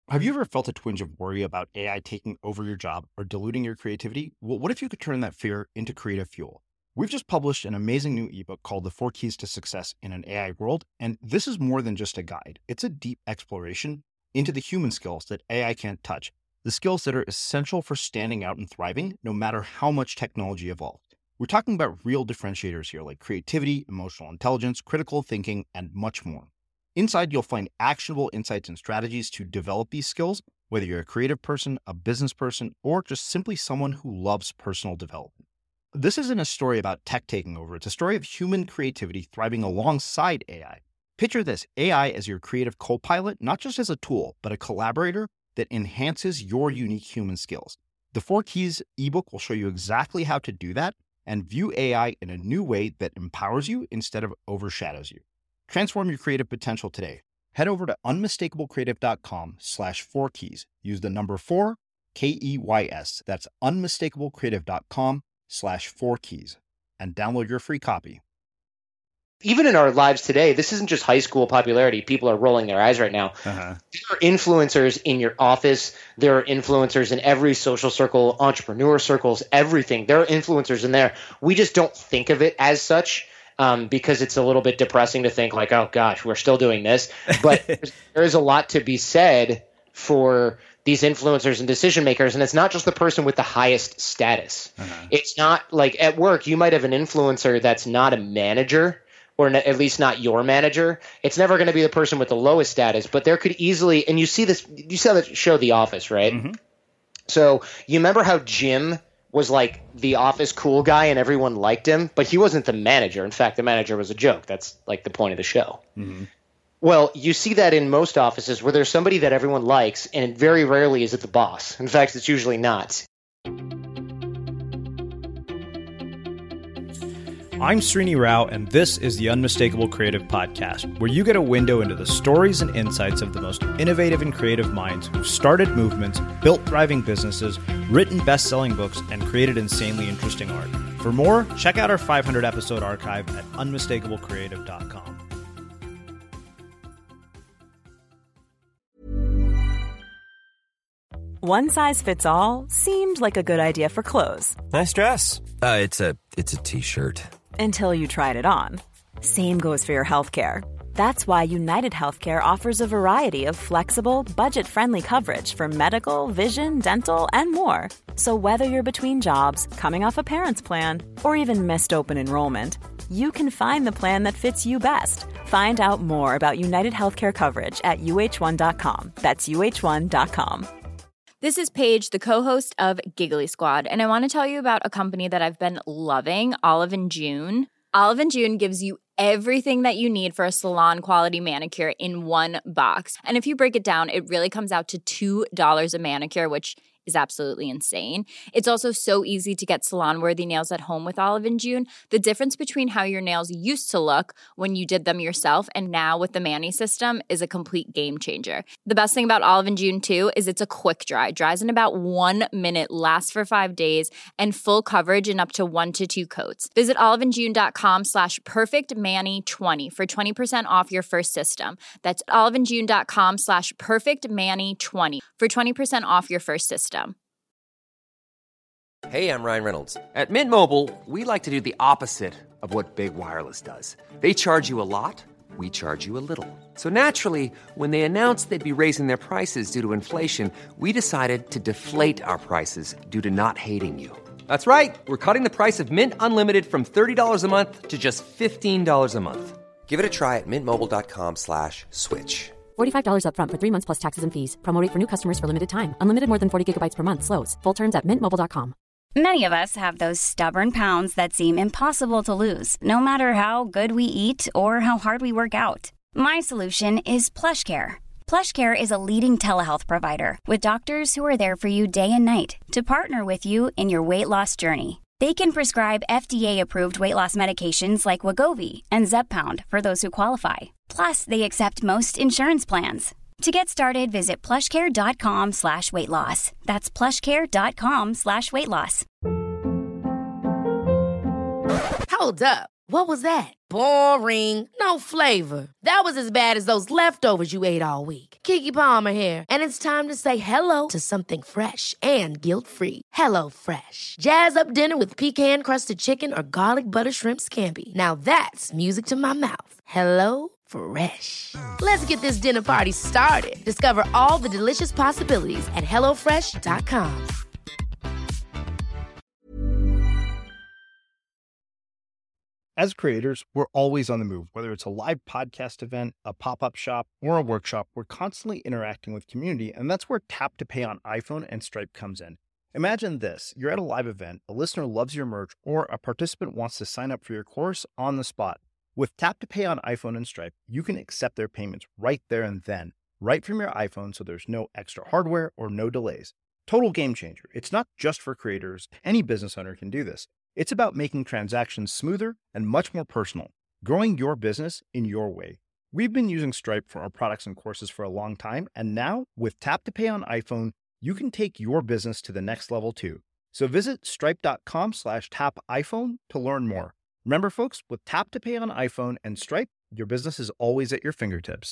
Have you ever felt a twinge of worry about AI taking over your job or diluting your creativity? Well, what if you could turn that fear into creative fuel? We've just published an amazing new ebook called The 4 Keys to Success in an AI World, and this is more than just a guide. It's a deep exploration into the human skills that AI can't touch, the skills that are essential for standing out and thriving, no matter how much technology evolves. We're talking about real differentiators here, like creativity, emotional intelligence, critical thinking, and much more. Inside, you'll find actionable insights and strategies to develop these skills, whether you're a creative person, a business person, or just simply someone who loves personal development. This isn't a story about tech taking over. It's a story of human creativity thriving alongside AI. Picture this, AI as your creative co-pilot, not just as a tool, but a collaborator that enhances your unique human skills. The 4 Keys ebook will show you exactly how to do that and view AI in a new way that empowers you instead of overshadows you. Transform your creative potential today. Head over to unmistakablecreative.com/4keys. Use the number 4, KEYS. That's unmistakablecreative.com/4keys and download your free copy. Even in our lives today, this isn't just high school popularity. People are rolling their eyes right now. There are influencers in your office. There are influencers in every social circle, entrepreneur circles, everything. There are influencers in there. We just don't think of it as such. Because it's a little bit depressing to think like, oh gosh, we're still doing this. But there is a lot to be said for these influencers and decision makers. And it's not just the person with the highest status. It's not like at work, you might have an influencer that's not a manager, or at least not your manager. It's never going to be the person with the lowest status, but there could easily, and you see this, you saw the show The Office, right? So you remember how Jim was like the office cool guy and everyone liked him, but he wasn't the manager. In fact, the manager was a joke. That's like the point of the show. Well, you see that in most offices where there's somebody that everyone likes, and very rarely is it the boss. In fact, it's usually not. I'm Srini Rao, and this is the Unmistakable Creative Podcast, where you get a window into the stories and insights of the most innovative and creative minds who've started movements, built thriving businesses, written best-selling books, and created insanely interesting art. For more, check out our 500-episode archive at unmistakablecreative.com. One size fits all seemed like a good idea for clothes. Nice dress. It's a T-shirt. Until you tried it on. Same goes for your healthcare. That's why United Healthcare offers a variety of flexible, budget-friendly coverage for medical, vision, dental, and more. So whether you're between jobs, coming off a parent's plan, or even missed open enrollment, you can find the plan that fits you best. Find out more about United Healthcare coverage at UH1.com. That's UH1.com. This is Paige, the co-host of Giggly Squad, and I want to tell you about a company that I've been loving, Olive & June. Olive & June gives you everything that you need for a salon-quality manicure in one box. And if you break it down, it really comes out to $2 a manicure, which is absolutely insane. It's also so easy to get salon-worthy nails at home with Olive & June. The difference between how your nails used to look when you did them yourself and now with the Mani system is a complete game changer. The best thing about Olive & June, too, is it's a quick dry. Dries in about 1 minute, lasts for 5 days, and full coverage in up to 1 to 2 coats. Visit oliveandjune.com/perfectmani20 for 20% off your first system. That's oliveandjune.com/perfectmani20 for 20% off your first system. Hey, I'm Ryan Reynolds. At Mint Mobile, we like to do the opposite of what Big Wireless does. They charge you a lot, we charge you a little. So naturally, when they announced they'd be raising their prices due to inflation, we decided to deflate our prices due to not hating you. That's right. We're cutting the price of Mint Unlimited from $30 a month to just $15 a month. Give it a try at mintmobile.com/switch. $45 up front for 3 months plus taxes and fees. Promo rate for new customers for limited time. Unlimited more than 40 gigabytes per month. Slows full terms at mintmobile.com. Many of us have those stubborn pounds that seem impossible to lose, no matter how good we eat or how hard we work out. My solution is PlushCare. PlushCare is a leading telehealth provider with doctors who are there for you day and night to partner with you in your weight loss journey. They can prescribe FDA-approved weight loss medications like Wegovy and Zepbound for those who qualify. Plus, they accept most insurance plans. To get started, visit plushcare.com/weightloss. That's plushcare.com/weightloss. Hold up. What was that? Boring. No flavor. That was as bad as those leftovers you ate all week. Keke Palmer here, and it's time to say hello to something fresh and guilt-free. HelloFresh. Jazz up dinner with pecan-crusted chicken or garlic butter shrimp scampi. Now that's music to my mouth. HelloFresh. Let's get this dinner party started. Discover all the delicious possibilities at HelloFresh.com. As creators, we're always on the move. Whether it's a live podcast event, a pop-up shop, or a workshop, we're constantly interacting with community, and that's where Tap to Pay on iPhone and Stripe comes in. Imagine this. You're at a live event, a listener loves your merch, or a participant wants to sign up for your course on the spot. With Tap to Pay on iPhone and Stripe, you can accept their payments right there and then, right from your iPhone, so there's no extra hardware or no delays. Total game changer. It's not just for creators. Any business owner can do this. It's about making transactions smoother and much more personal, growing your business in your way. We've been using Stripe for our products and courses for a long time, and now with Tap to Pay on iPhone, you can take your business to the next level too. So visit stripe.com/tapiphone to learn more. Remember, folks, with Tap to Pay on iPhone and Stripe, your business is always at your fingertips.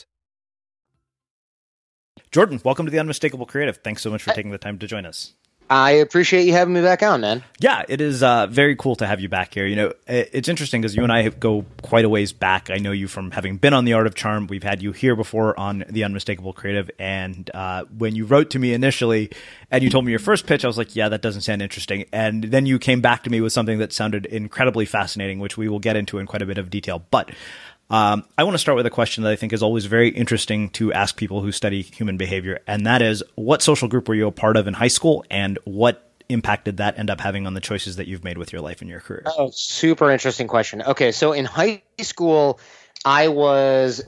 Jordan, welcome to the Unmistakable Creative. Thanks so much for taking the time to join us. I appreciate you having me back on, man. Yeah, it is very cool to have you back here. You know, it's interesting because you and I go quite a ways back. I know you from having been on The Art of Charm. We've had you here before on The Unmistakable Creative. And when you wrote to me initially and you told me your first pitch, I was like, yeah, that doesn't sound interesting. And then you came back to me with something that sounded incredibly fascinating, which we will get into in quite a bit of detail. But I want to start with a question that I think is always very interesting to ask people who study human behavior, and that is, what social group were you a part of in high school, and what impact did that end up having on the choices that you've made with your life and your career? Oh, super interesting question. Okay, so in high school, I was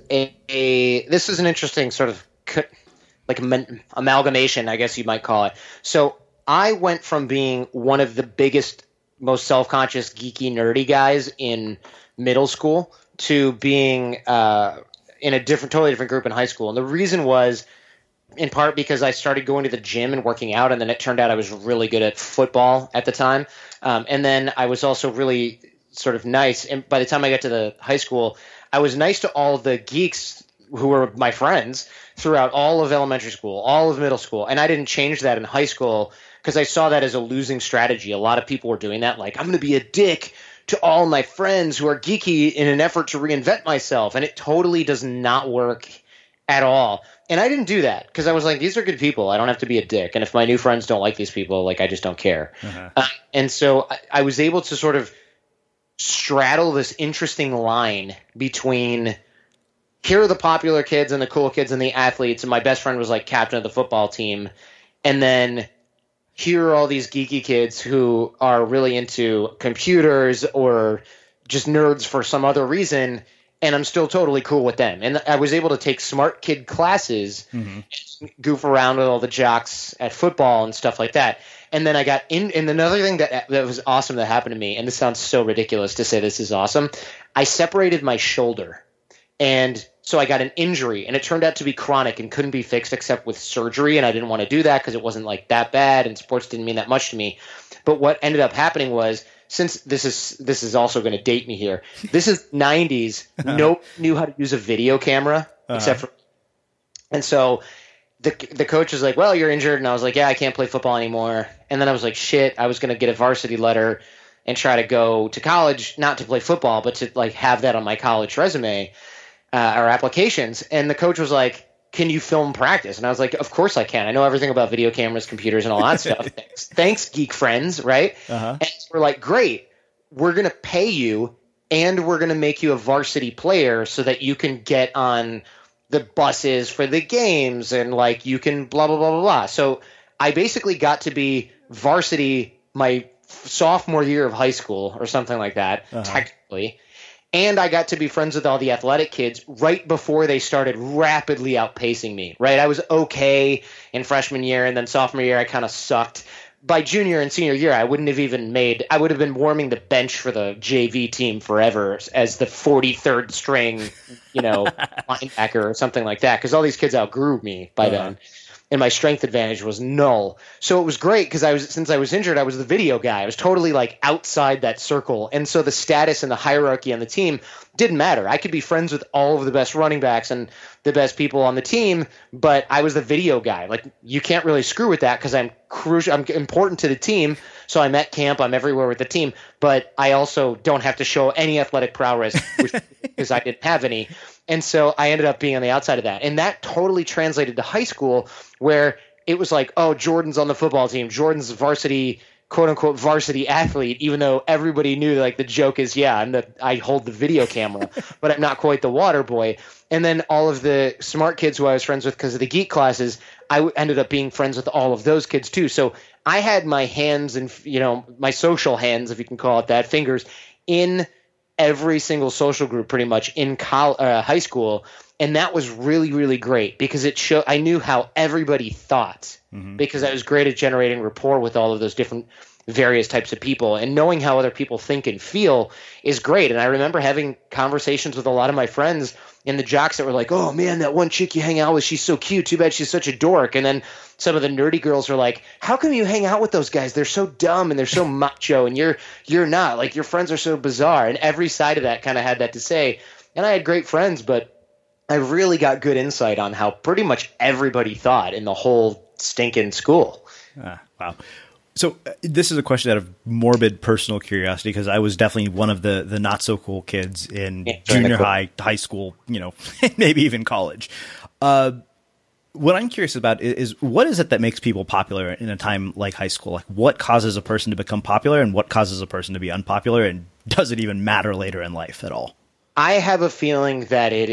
this is an interesting sort of like amalgamation, I guess you might call it. So I went from being one of the biggest, most self-conscious, geeky, nerdy guys in middle school to being in a totally different group in high school. And the reason was in part because I started going to the gym and working out, and then it turned out I was really good at football at the time. And then I was also really sort of nice. And by the time I got to the high school, I was nice to all the geeks who were my friends throughout all of elementary school, all of middle school. And I didn't change that in high school because I saw that as a losing strategy. A lot of people were doing that, like, I'm going to be a dick to all my friends who are geeky in an effort to reinvent myself. And it totally does not work at all. And I didn't do that because I was like, these are good people. I don't have to be a dick. And if my new friends don't like these people, like, I just don't care. And so I was able to sort of straddle this interesting line between here are the popular kids and the cool kids and the athletes. And my best friend was like captain of the football team. And then here are all these geeky kids who are really into computers or just nerds for some other reason, and I'm still totally cool with them. And I was able to take smart kid classes and goof around with all the jocks at football and stuff like that. And then I got in, and another thing that was awesome that happened to me, and this sounds so ridiculous to say this is awesome, I separated my shoulder. And so I got an injury, and it turned out to be chronic and couldn't be fixed except with surgery. And I didn't want to do that because it wasn't like that bad, and sports didn't mean that much to me. But what ended up happening was, since this is also going to date me here, this is 90s. Nobody knew how to use a video camera except for, and so the coach was like, well, you're injured. And I was like, yeah, I can't play football anymore. And then I was like, shit, I was going to get a varsity letter and try to go to college, not to play football, but to like have that on my college resume. Our applications. And the coach was like, can you film practice? And I was like, of course I can. I know everything about video cameras, computers, and all that stuff. Thanks, geek friends, right? And we're like, great. We're going to pay you, and we're going to make you a varsity player so that you can get on the buses for the games, and like you can blah, blah, blah, blah, blah. So I basically got to be varsity my sophomore year of high school or something like that, technically. And I got to be friends with all the athletic kids right before they started rapidly outpacing me, right? I was okay in freshman year, and then sophomore year I kind of sucked. By junior and senior year, I would have been warming the bench for the JV team forever as the 43rd string, linebacker or something like that, because all these kids outgrew me by then. and my strength advantage was null. So it was great because since I was injured, I was the video guy. I was totally like outside that circle. And so the status and the hierarchy on the team didn't matter. I could be friends with all of the best running backs and the best people on the team, but I was the video guy. Like, you can't really screw with that because I'm crucial. I'm important to the team. So I'm at camp. I'm everywhere with the team, but I also don't have to show any athletic prowess because I didn't have any. And so I ended up being on the outside of that. And that totally translated to high school, where it was like, oh, Jordan's on the football team. Jordan's varsity, quote unquote, varsity athlete, even though everybody knew, like, the joke is, yeah, I hold the video camera, but I'm not quite the water boy. And then all of the smart kids who I was friends with because of the geek classes, I ended up being friends with all of those kids too. So I had my hands and, my social hands, if you can call it that, fingers in every single social group pretty much in high school. And that was really, really great because I knew how everybody thought, because I was great at generating rapport with all of those different various types of people, and knowing how other people think and feel is great. And I remember having conversations with a lot of my friends in the jocks that were like, oh man, that one chick you hang out with, she's so cute. Too bad she's such a dork. And then some of the nerdy girls are like, how come you hang out with those guys? They're so dumb and they're so macho, and you're not. Like, your friends are so bizarre. And every side of that kind of had that to say. And I had great friends, but I really got good insight on how pretty much everybody thought in the whole stinking school. Wow. So this is a question out of morbid personal curiosity, because I was definitely one of the not so cool kids in junior high school, maybe even college. What I'm curious about is what is it that makes people popular in a time like high school? Like, what causes a person to become popular and what causes a person to be unpopular? And does it even matter later in life at all? I have a feeling that it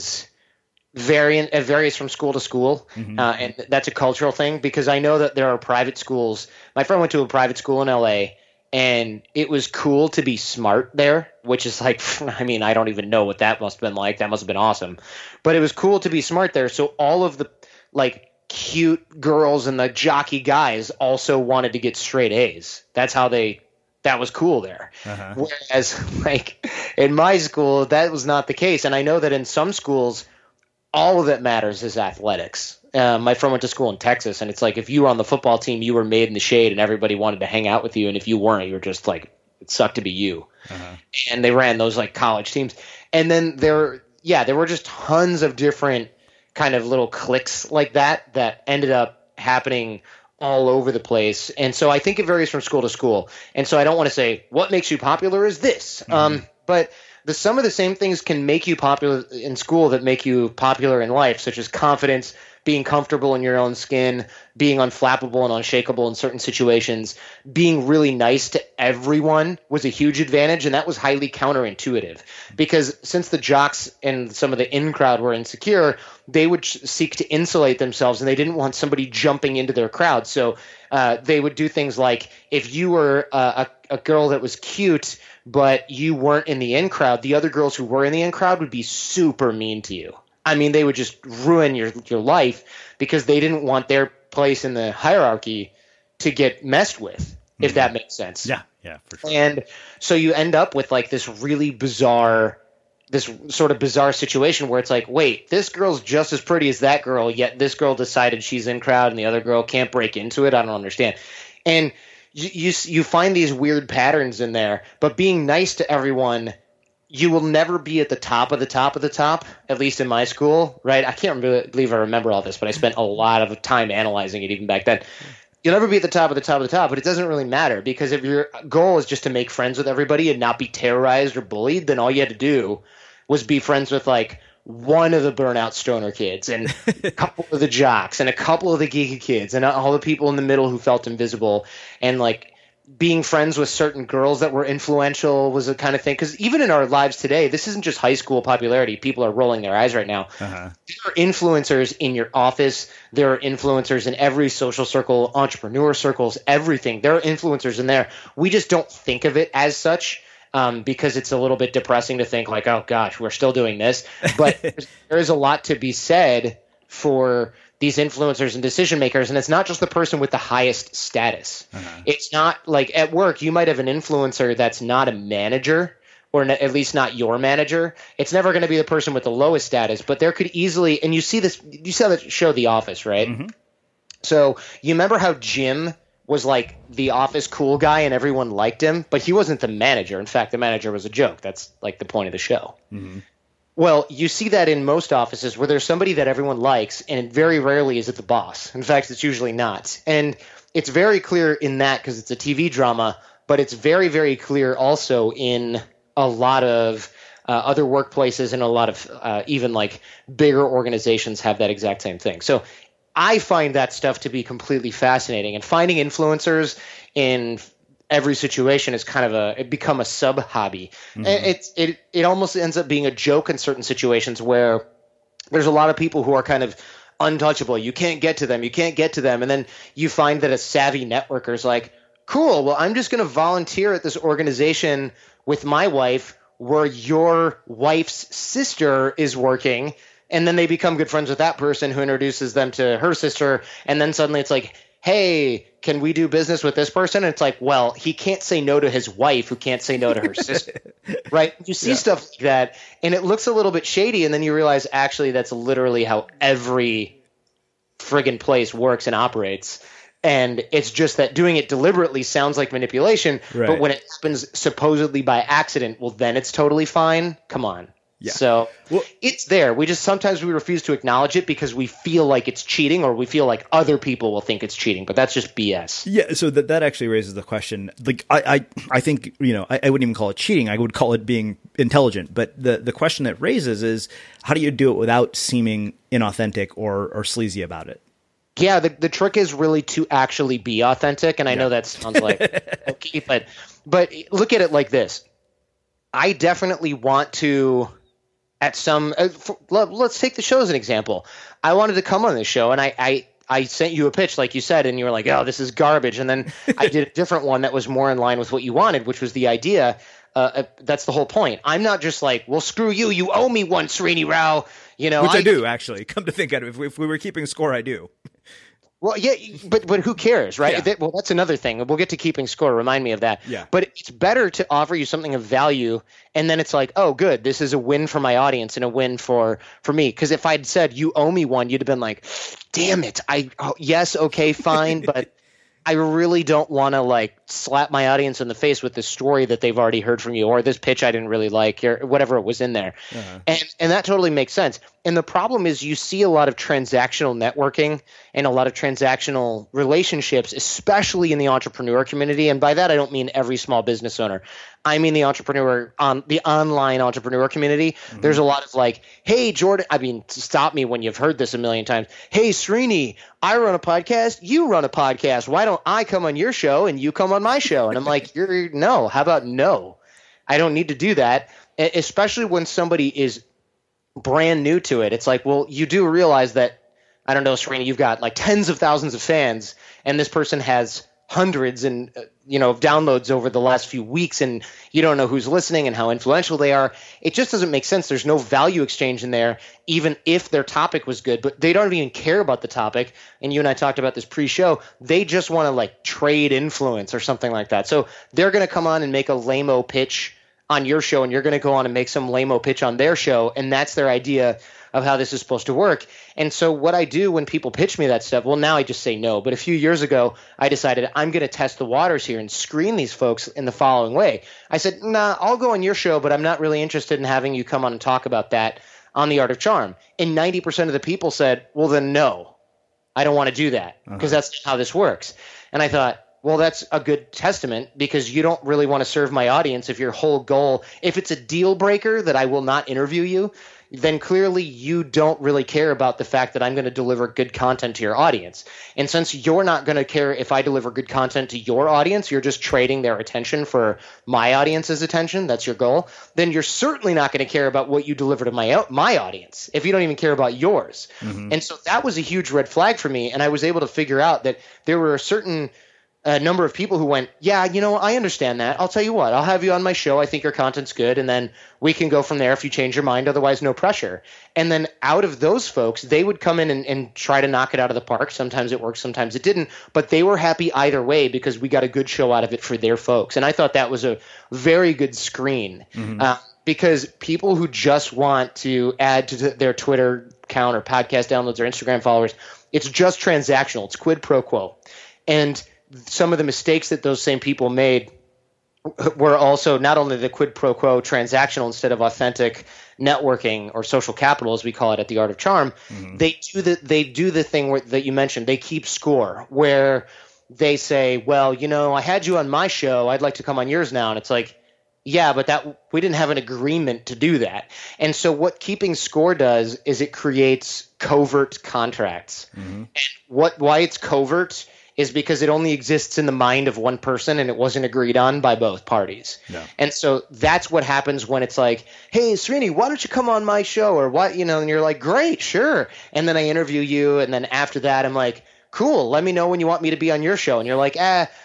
varies from school to school, and that's a cultural thing, because I know that there are private schools. My friend went to a private school in LA, and it was cool to be smart there, which is like, I mean, I don't even know what that must have been like. That must have been awesome. But it was cool to be smart there. So all of the like cute girls and the jockey guys also wanted to get straight A's. That was cool there. Whereas like in my school, that was not the case. And I know that in some schools, all that matters is athletics. My friend went to school in Texas, and it's like, if you were on the football team, you were made in the shade and everybody wanted to hang out with you. And if you weren't, you were just like, it sucked to be you. And they ran those like college teams. And then there were just tons of different kind of little cliques like that ended up happening all over the place. And so I think it varies from school to school. And so I don't want to say what makes you popular is this. But some of the same things can make you popular in school that make you popular in life, such as confidence, being comfortable in your own skin, being unflappable and unshakable in certain situations, being really nice to everyone was a huge advantage. And that was highly counterintuitive, because since the jocks and some of the in crowd were insecure, they would seek to insulate themselves, and they didn't want somebody jumping into their crowd. So they would do things like, if you were a girl that was cute, but you weren't in the in crowd, the other girls who were in the in crowd would be super mean to you. I mean, they would just ruin your life, because they didn't want their place in the hierarchy to get messed with, if that makes sense. Yeah, for sure. And so you end up with like this sort of bizarre situation where it's like, wait, this girl's just as pretty as that girl, yet this girl decided she's in crowd and the other girl can't break into it. I don't understand. And you find these weird patterns in there, but being nice to everyone, you will never be at the top of the top of the top, at least in my school, right? I can't believe I remember all this, but I spent a lot of time analyzing it even back then. You'll never be at the top of the top of the top, but it doesn't really matter, because if your goal is just to make friends with everybody and not be terrorized or bullied, then all you had to do was be friends with like one of the burnout stoner kids and a couple of the jocks and a couple of the geeky kids and all the people in the middle who felt invisible. And like being friends with certain girls that were influential was a kind of thing. Because even in our lives today, this isn't just high school popularity. People are rolling their eyes right now. There are influencers in your office. There are influencers in every social circle, entrepreneur circles, everything. There are influencers in there. We just don't think of it as such. Because it's a little bit depressing to think like, oh gosh, we're still doing this. But there is a lot to be said for these influencers and decision makers. And it's not just the person with the highest status. It's not like at work, you might have an influencer that's not a manager, or at least not your manager. It's never going to be the person with the lowest status, but there could easily, and you see that show The Office, right? So you remember how Jim was like the office cool guy and everyone liked him, but he wasn't the manager. In fact, the manager was a joke. That's like the point of the show. Mm-hmm. Well, you see that in most offices where there's somebody that everyone likes, and very rarely is it the boss. In fact, it's usually not. And it's very clear in that because it's a TV drama, but it's very, very clear also in a lot of other workplaces, and a lot of even like bigger organizations have that exact same thing. So I find that stuff to be completely fascinating, and finding influencers in every situation is kind of it become a sub hobby. Mm-hmm. It almost ends up being a joke in certain situations where there's a lot of people who are kind of untouchable. You can't get to them. And then you find that a savvy networker is like, cool, well, I'm just going to volunteer at this organization with my wife where your wife's sister is working. And then they become good friends with that person who introduces them to her sister. And then suddenly it's like, hey, can we do business with this person? And it's like, well, he can't say no to his wife who can't say no to her sister, right? You see stuff like that, and it looks a little bit shady, and then you realize actually that's literally how every friggin' place works and operates. And it's just that doing it deliberately sounds like manipulation, but when it happens supposedly by accident, well, then it's totally fine. Come on. Yeah. So it's there. Sometimes we refuse to acknowledge it because we feel like it's cheating, or we feel like other people will think it's cheating, but that's just BS. Yeah. So that actually raises the question. Like I think, I wouldn't even call it cheating. I would call it being intelligent. But the question that raises is, how do you do it without seeming inauthentic or sleazy about it? Yeah. The trick is really to actually be authentic. And I know that sounds like okay, but look at it like this. I definitely want to, at some let's take the show as an example. I wanted to come on this show, and I sent you a pitch, like you said, and you were like, oh, this is garbage. And then I did a different one that was more in line with what you wanted, which was the idea. That's the whole point. I'm not just like, well, screw you. You owe me one, Srini Rao. Which I do, actually. Come to think of it, if we were keeping score, I do. Well, yeah, but who cares, right? Yeah. Well, that's another thing. We'll get to keeping score. Remind me of that. Yeah. But it's better to offer you something of value, and then it's like, oh, good, this is a win for my audience and a win for me. Because if I'd said you owe me one, you'd have been like, damn it. Yes, okay, fine, but I really don't want to like slap my audience in the face with this story that they've already heard from you, or this pitch I didn't really like, or whatever it was in there. Uh-huh. And that totally makes sense. And the problem is you see a lot of transactional networking and a lot of transactional relationships, especially in the entrepreneur community. And by that, I don't mean every small business owner. I mean the online entrepreneur community. Mm-hmm. There's a lot of like, hey, Jordan, stop me when you've heard this a million times. Hey, Srini, I run a podcast. You run a podcast. Why don't I come on your show and you come on my show? And I'm like, no, how about no? I don't need to do that, especially when somebody is brand new to it. It's like, well, you do realize that, I don't know, Srini, you've got like tens of thousands of fans, and this person has hundreds and of downloads over the last few weeks, and you don't know who's listening and how influential they are. It just doesn't make sense. There's no value exchange in there, even if their topic was good, but they don't even care about the topic. And you and I talked about this pre-show. They just want to like trade influence or something like that. So they're going to come on and make a lame-o pitch on your show, and you're going to go on and make some lame-o pitch on their show, and that's their idea of how this is supposed to work. And so what I do when people pitch me that stuff, well, now I just say no. But a few years ago, I decided I'm going to test the waters here and screen these folks in the following way. I said, nah, I'll go on your show, but I'm not really interested in having you come on and talk about that on The Art of Charm. And 90% of the people said, well, then no, I don't want to do that, because that's not how this works. And I thought, well, that's a good testament, because you don't really want to serve my audience if your whole goal, if it's a deal breaker that I will not interview you, then clearly you don't really care about the fact that I'm going to deliver good content to your audience. And since you're not going to care if I deliver good content to your audience, you're just trading their attention for my audience's attention, that's your goal, then you're certainly not going to care about what you deliver to my audience if you don't even care about yours. Mm-hmm. And so that was a huge red flag for me, and I was able to figure out that there were a certain number of people who went, yeah, I understand that. I'll tell you what, I'll have you on my show. I think your content's good. And then we can go from there if you change your mind. Otherwise, no pressure. And then out of those folks, they would come in and try to knock it out of the park. Sometimes it worked, sometimes it didn't. But they were happy either way because we got a good show out of it for their folks. And I thought that was a very good screen. Mm-hmm. Because people who just want to add to their Twitter account or podcast downloads or Instagram followers, It's just transactional. It's quid pro quo. And some of the mistakes that those same people made were also not only the quid pro quo transactional instead of authentic networking or social capital, as we call it at the Art of Charm. They do the thing that you mentioned. They keep score where they say, well, I had you on my show. I'd like to come on yours now. And it's like, yeah, but we didn't have an agreement to do that. And so what keeping score does is it creates covert contracts. And why it's covert is because it only exists in the mind of one person and it wasn't agreed on by both parties. No. And so that's what happens when it's like, hey, Srini, why don't you come on my show? Or what, and you're like, great, sure. And then I interview you. And then after that, I'm like, cool, let me know when you want me to be on your show. And you're like,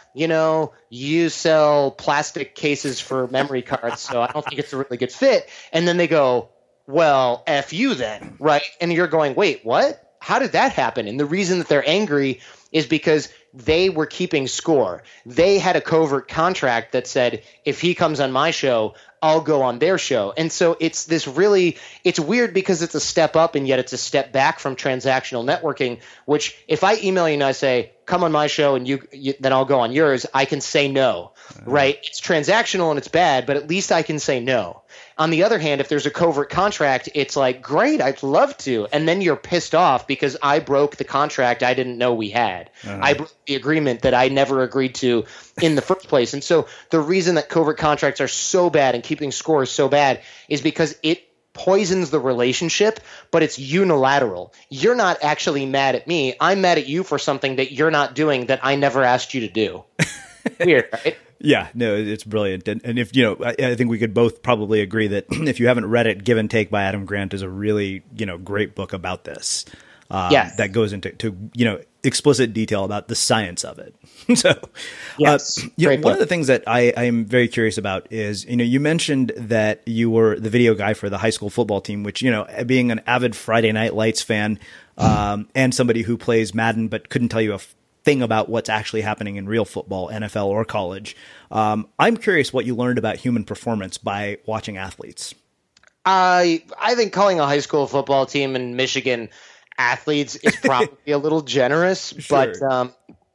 you sell plastic cases for memory cards, so I don't think it's a really good fit. And then they go, well, F you then, right? And you're going, wait, what? How did that happen? And the reason that they're angry is because they were keeping score. They had a covert contract that said, if he comes on my show, I'll go on their show. And so it's weird because it's a step up and yet it's a step back from transactional networking, which if I email you and I say, come on my show and you then I'll go on yours, I can say no, right? It's transactional and it's bad, but at least I can say no. On the other hand, if there's a covert contract, it's like, great, I'd love to. And then you're pissed off because I broke the contract I didn't know we had. I broke the agreement that I never agreed to in the first place. And so the reason that covert contracts are so bad and keeping score is so bad is because it poisons the relationship, but it's unilateral. You're not actually mad at me. I'm mad at you for something that you're not doing that I never asked you to do. Weird, right? Yeah, no, it's brilliant. And if, I think we could both probably agree that if you haven't read it, Give and Take by Adam Grant is a really, great book about this. That goes into explicit detail about the science of it. So, yes, one of the things that I am very curious about is, you mentioned that you were the video guy for the high school football team, which, being an avid Friday Night Lights fan and somebody who plays Madden but couldn't tell you a thing about what's actually happening in real football, NFL or college. I'm curious what you learned about human performance by watching athletes. I think calling a high school football team in Michigan athletes is probably a little generous, sure. But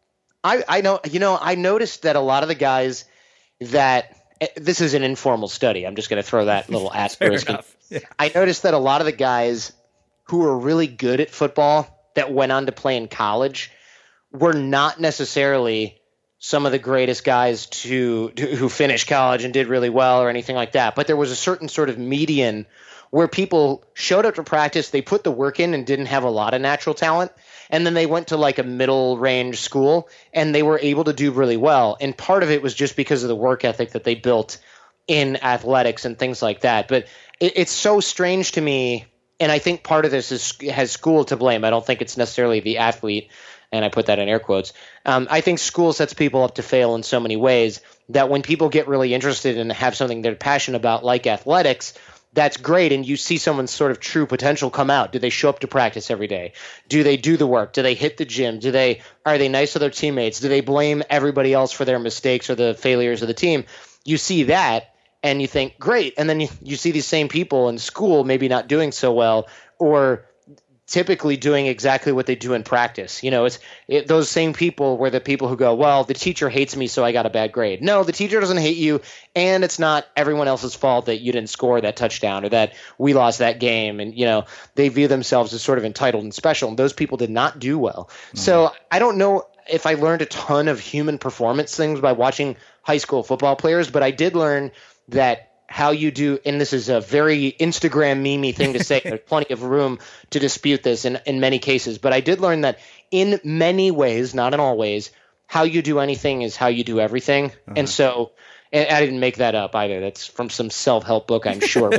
I noticed that a lot of the guys that this is an informal study. I'm just going to throw that little asterisk. Yeah. I noticed that a lot of the guys who were really good at football that went on to play in college were not necessarily some of the greatest guys who finished college and did really well or anything like that. But there was a certain sort of median where people showed up to practice, they put the work in and didn't have a lot of natural talent. And then they went to like a middle range school and they were able to do really well. And part of it was just because of the work ethic that they built in athletics and things like that. But it's so strange to me. And I think part of this has school to blame. I don't think it's necessarily the athlete. And I put that in air quotes. I think school sets people up to fail in so many ways that when people get really interested and have something they're passionate about, like athletics, that's great. And you see someone's sort of true potential come out. Do they show up to practice every day? Do they do the work? Do they hit the gym? Are they nice to their teammates? Do they blame everybody else for their mistakes or the failures of the team? You see that and you think, great. And then you see these same people in school maybe not doing so well or typically doing exactly what they do in practice. Those same people were the people who go, well, the teacher hates me, so I got a bad grade. No, the teacher doesn't hate you, and it's not everyone else's fault that you didn't score that touchdown or that we lost that game. And, they view themselves as sort of entitled and special, and those people did not do well. Mm-hmm. So I don't know if I learned a ton of human performance things by watching high school football players, but I did learn that how you do, and this is a very Instagram meme-y thing to say, there's plenty of room to dispute this in many cases, but I did learn that in many ways, not in all ways, how you do anything is how you do everything. Uh-huh. And so, and I didn't make that up either. That's from some self-help book, I'm sure,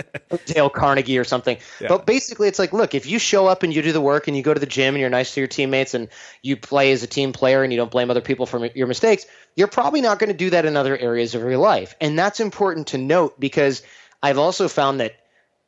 Dale Carnegie or something. Yeah. But basically it's like, look, if you show up and you do the work and you go to the gym and you're nice to your teammates and you play as a team player and you don't blame other people for your mistakes, you're probably not going to do that in other areas of your life. And that's important to note because I've also found that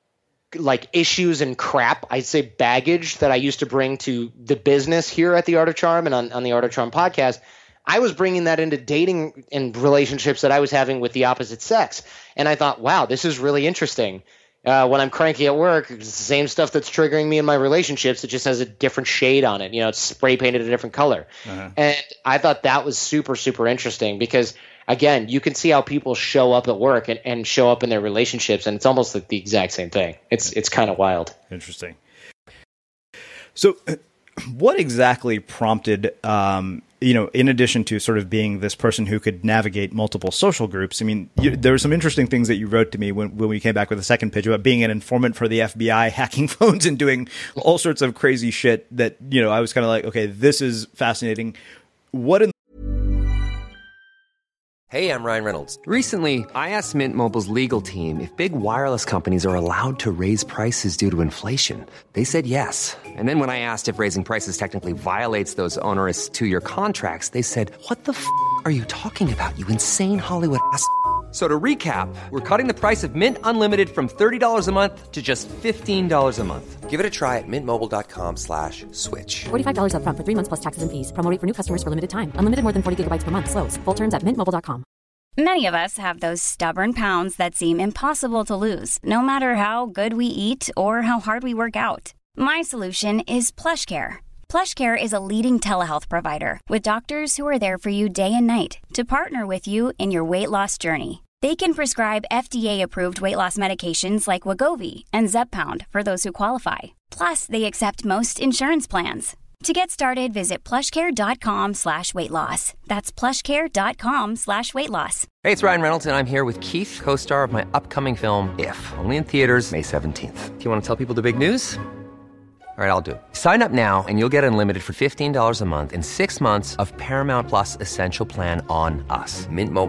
like issues and crap, I'd say baggage that I used to bring to the business here at The Art of Charm and on the Art of Charm podcast, I was bringing that into dating and relationships that I was having with the opposite sex. And I thought, wow, this is really interesting. When I'm cranky at work, it's the same stuff that's triggering me in my relationships. It just has a different shade on it. It's spray painted a different color. And I thought that was super, super interesting because, again, you can see how people show up at work and show up in their relationships, and it's almost like the exact same thing. It's kind of wild. Interesting. So what exactly prompted, in addition to sort of being this person who could navigate multiple social groups, I mean, there were some interesting things that you wrote to me when we came back with the second pitch about being an informant for the FBI, hacking phones and doing all sorts of crazy shit that, I was kind of like, okay, this is fascinating. Hey, I'm Ryan Reynolds. Recently, I asked Mint Mobile's legal team if big wireless companies are allowed to raise prices due to inflation. They said yes. And then when I asked if raising prices technically violates those onerous 2-year contracts, they said, "What the f*** are you talking about, you insane Hollywood ass?" So to recap, we're cutting the price of Mint Unlimited from $30 a month to just $15 a month. Give it a try at mintmobile.com/switch. $45 up front for 3 months plus taxes and fees. Promo rate for new customers for limited time. Unlimited more than 40 gigabytes per month. Slows full terms at mintmobile.com. Many of us have those stubborn pounds that seem impossible to lose, no matter how good we eat or how hard we work out. My solution is PlushCare. PlushCare is a leading telehealth provider with doctors who are there for you day and night to partner with you in your weight loss journey. They can prescribe FDA-approved weight loss medications like Wegovy and Zepbound for those who qualify. Plus, they accept most insurance plans. To get started, visit plushcare.com/weightloss. That's plushcare.com/weightloss. Hey, it's Ryan Reynolds, and I'm here with Keith, co-star of my upcoming film, If, only in theaters May 17th. Do you want to tell people the big news? All right, I'll do it. Sign up now and you'll get unlimited for $15 a month and 6 months of Paramount Plus Essential Plan on us.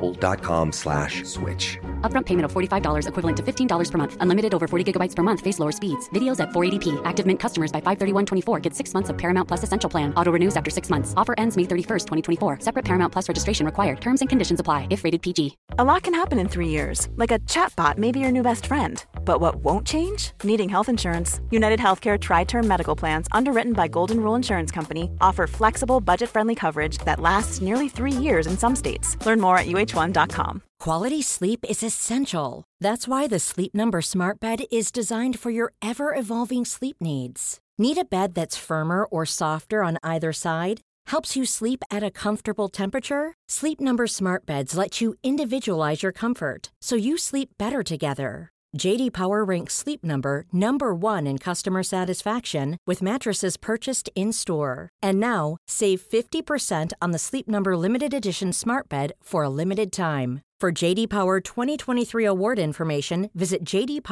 mintmobile.com/switch. Upfront payment of $45 equivalent to $15 per month. Unlimited over 40 gigabytes per month. Face lower speeds. Videos at 480p. Active Mint customers by 531.24 get 6 months of Paramount Plus Essential Plan. Auto renews after 6 months. Offer ends May 31st, 2024. Separate Paramount Plus registration required. Terms and conditions apply if rated PG. A lot can happen in 3 years. Like a chatbot may be your new best friend. But what won't change? Needing health insurance. United Healthcare Tri-Term Medical Plans, underwritten by Golden Rule Insurance Company, offer flexible, budget-friendly coverage that lasts nearly 3 years in some states. Learn more at uh1.com. Quality sleep is essential. That's why the Sleep Number Smart Bed is designed for your ever-evolving sleep needs. Need a bed that's firmer or softer on either side? Helps you sleep at a comfortable temperature? Sleep Number Smart Beds let you individualize your comfort, so you sleep better together. J.D. Power ranks Sleep Number number 1 in customer satisfaction with mattresses purchased in-store. And now, save 50% on the Sleep Number Limited Edition Smart Bed for a limited time. For J.D. Power 2023 award information, visit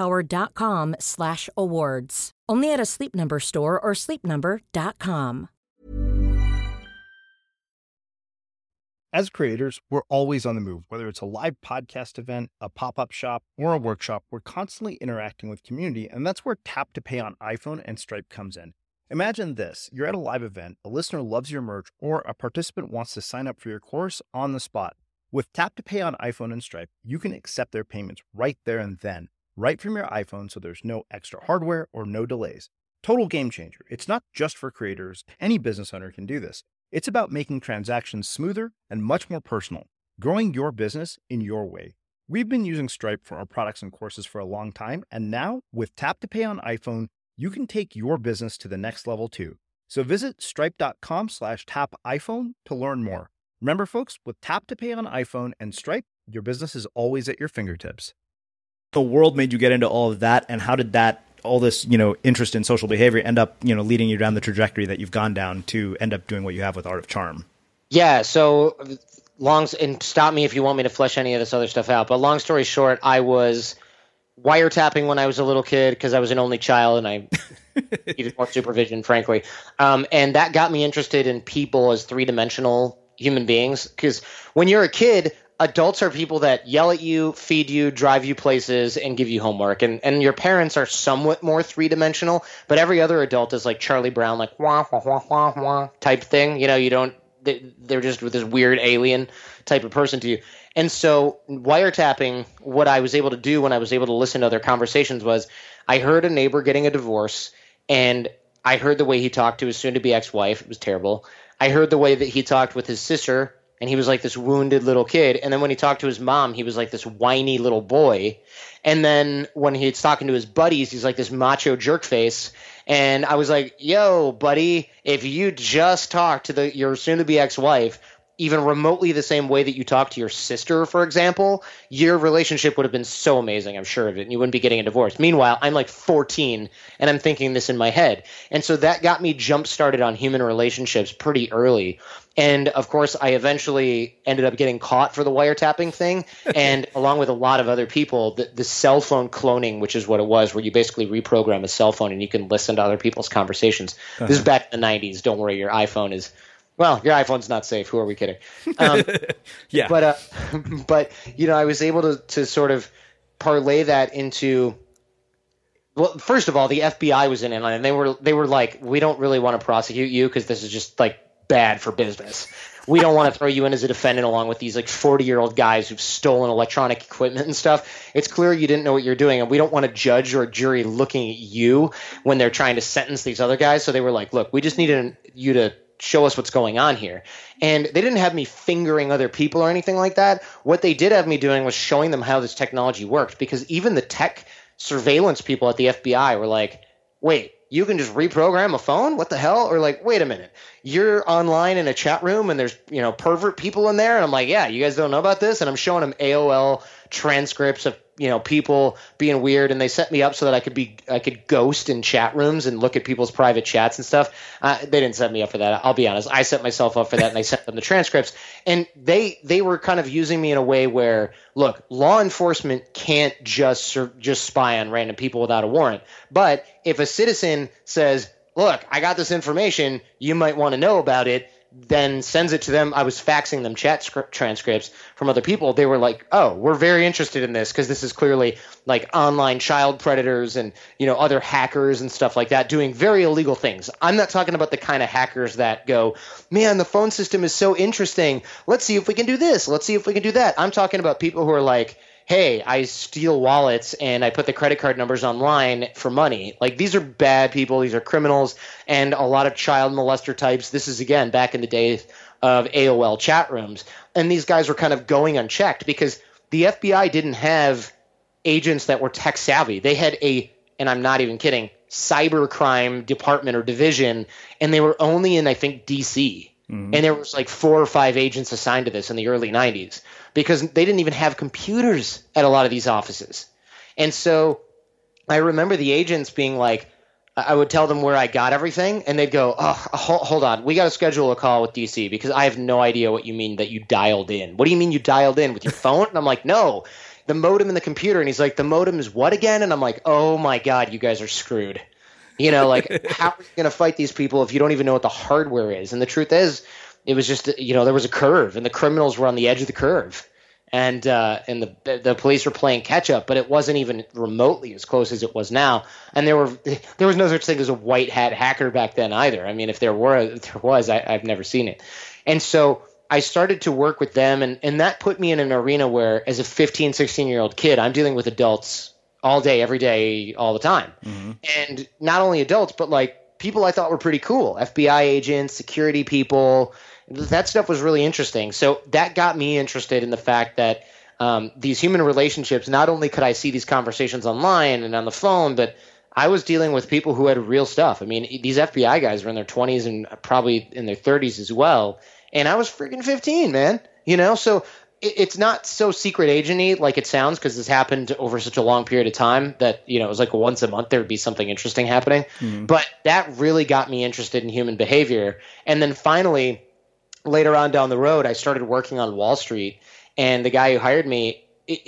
jdpower.com/awards. Only at a Sleep Number store or sleepnumber.com. As creators, we're always on the move. Whether it's a live podcast event, a pop-up shop, or a workshop, we're constantly interacting with community, and that's where Tap to Pay on iPhone and Stripe comes in. Imagine this. You're at a live event, a listener loves your merch, or a participant wants to sign up for your course on the spot. With Tap to Pay on iPhone and Stripe, you can accept their payments right there and then, right from your iPhone, so there's no extra hardware or no delays. Total game changer. It's not just for creators. Any business owner can do this. It's about making transactions smoother and much more personal, growing your business in your way. We've been using Stripe for our products and courses for a long time, and now with Tap to Pay on iPhone, you can take your business to the next level too. So visit stripe.com/tapiphone to learn more. Remember, folks, with Tap to Pay on iPhone and Stripe, your business is always at your fingertips. The world made you get into all of that, and how did that, all this, interest in social behavior end up, leading you down the trajectory that you've gone down to end up doing what you have with Art of Charm? Yeah, so and stop me if you want me to flesh any of this other stuff out, but long story short, I was wiretapping when I was a little kid because I was an only child and I needed more supervision, frankly. And that got me interested in people as three-dimensional human beings, because when you're a kid, adults are people that yell at you, feed you, drive you places, and give you homework. And your parents are somewhat more three-dimensional, but every other adult is like Charlie Brown, like wah, wah, wah, wah, wah type thing. They're just this weird alien type of person to you. And so wiretapping, what I was able to do when I was able to listen to other conversations was I heard a neighbor getting a divorce, and I heard the way he talked to his soon-to-be ex-wife. It was terrible. I heard the way that he talked with his sister and he was like this wounded little kid. And then when he talked to his mom, he was like this whiny little boy. And then when he's talking to his buddies, he's like this macho jerk face. And I was like, yo, buddy, if you just talked to your soon-to-be ex-wife even remotely the same way that you talk to your sister, for example, your relationship would have been so amazing, I'm sure of it, and you wouldn't be getting a divorce. Meanwhile, I'm like 14, and I'm thinking this in my head. And so that got me jump-started on human relationships pretty early. And, of course, I eventually ended up getting caught for the wiretapping thing, and along with a lot of other people, the cell phone cloning, which is what it was, where you basically reprogram a cell phone and you can listen to other people's conversations. This is back in the 90s. Don't worry, your iPhone is – well, your iPhone's not safe. Who are we kidding? Yeah. But I was able to sort of parlay that into. Well, first of all, the FBI was in it, and they were like, we don't really want to prosecute you because this is just like bad for business. We don't want to throw you in as a defendant along with these like 40-year-old guys who've stolen electronic equipment and stuff. It's clear you didn't know what you're doing, and we don't want a judge or a jury looking at you when they're trying to sentence these other guys. So they were like, look, we just needed you to show us what's going on here. And they didn't have me fingering other people or anything like that. What they did have me doing was showing them how this technology worked, because even the tech surveillance people at the FBI were like, wait, you can just reprogram a phone? What the hell? Or like, wait a minute, you're online in a chat room and there's, pervert people in there? And I'm like, yeah, you guys don't know about this? And I'm showing them AOL transcripts of, people being weird, and they set me up so that I could ghost in chat rooms and look at people's private chats and stuff. They didn't set me up for that. I'll be honest. I set myself up for that, and I sent them the transcripts. And they were kind of using me in a way where, look, law enforcement can't just spy on random people without a warrant. But if a citizen says, look, I got this information, you might want to know about it, then sends it to them. I was faxing them chat transcripts from other people. They were like, oh, we're very interested in this because this is clearly like online child predators and, other hackers and stuff like that doing very illegal things. I'm not talking about the kind of hackers that go, man, the phone system is so interesting. Let's see if we can do this. Let's see if we can do that. I'm talking about people who are like, hey, I steal wallets and I put the credit card numbers online for money. Like, these are bad people. These are criminals and a lot of child molester types. This is, again, back in the days of AOL chat rooms. And these guys were kind of going unchecked because the FBI didn't have agents that were tech savvy. They had and I'm not even kidding, cybercrime department or division, and they were only in, I think, D.C. Mm-hmm. And there was like 4 or 5 agents assigned to this in the early 90s. Because they didn't even have computers at a lot of these offices. And so I remember the agents being like, I would tell them where I got everything, and they'd go, oh, hold on. We got to schedule a call with DC because I have no idea what you mean that you dialed in. What do you mean you dialed in with your phone? And I'm like, no, the modem in the computer. And he's like, the modem is what again? And I'm like, oh, my God, you guys are screwed. Like, how are you going to fight these people if you don't even know what the hardware is? And the truth is, it was just, there was a curve, and the criminals were on the edge of the curve, and the police were playing catch up, but it wasn't even remotely as close as it was now. And there was no such thing as a white hat hacker back then either. I mean, if there was, I've never seen it. And so I started to work with them, and that put me in an arena where, as a 15, 16-year-old kid, I'm dealing with adults all day, every day, all the time. Mm-hmm. And not only adults, but like people I thought were pretty cool, FBI agents, security people. That stuff was really interesting. So that got me interested in the fact that these human relationships, not only could I see these conversations online and on the phone, but I was dealing with people who had real stuff. I mean, these FBI guys were in their 20s and probably in their 30s as well. And I was freaking 15, man. So it's not so secret agent-y like it sounds, because this happened over such a long period of time that, it was like once a month there would be something interesting happening. Mm-hmm. But that really got me interested in human behavior. And then finally, later on down the road, I started working on Wall Street, and the guy who hired me,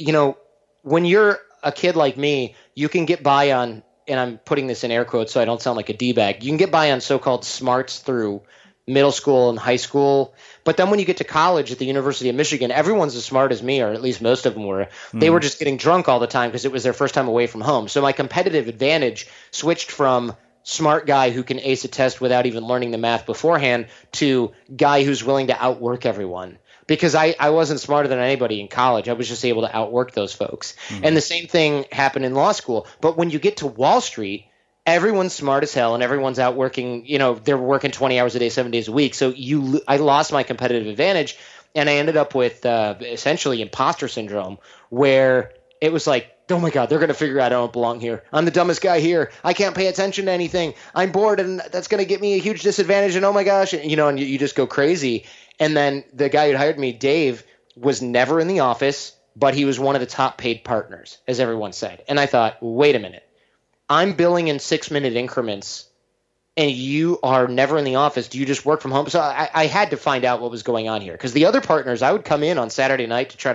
when you're a kid like me, you can get by on, and I'm putting this in air quotes so I don't sound like a D-bag, you can get by on so-called smarts through middle school and high school. But then when you get to college at the University of Michigan, everyone's as smart as me, or at least most of them were. Mm. They were just getting drunk all the time because it was their first time away from home. So my competitive advantage switched from smart guy who can ace a test without even learning the math beforehand to guy who's willing to outwork everyone. Because I wasn't smarter than anybody in college. I was just able to outwork those folks. Mm-hmm. And the same thing happened in law school. But when you get to Wall Street, everyone's smart as hell and everyone's out working, they're working 20 hours a day, 7 days a week. So I lost my competitive advantage, and I ended up with essentially imposter syndrome, where it was like, oh my God, they're going to figure out I don't belong here. I'm the dumbest guy here. I can't pay attention to anything. I'm bored, and that's going to get me a huge disadvantage. And oh my gosh, and you just go crazy. And then the guy who hired me, Dave, was never in the office, but he was one of the top paid partners, as everyone said. And I thought, wait a minute. I'm billing in 6-minute increments, and you are never in the office. Do you just work from home? So I had to find out what was going on here, because the other partners, I would come in on Saturday night to try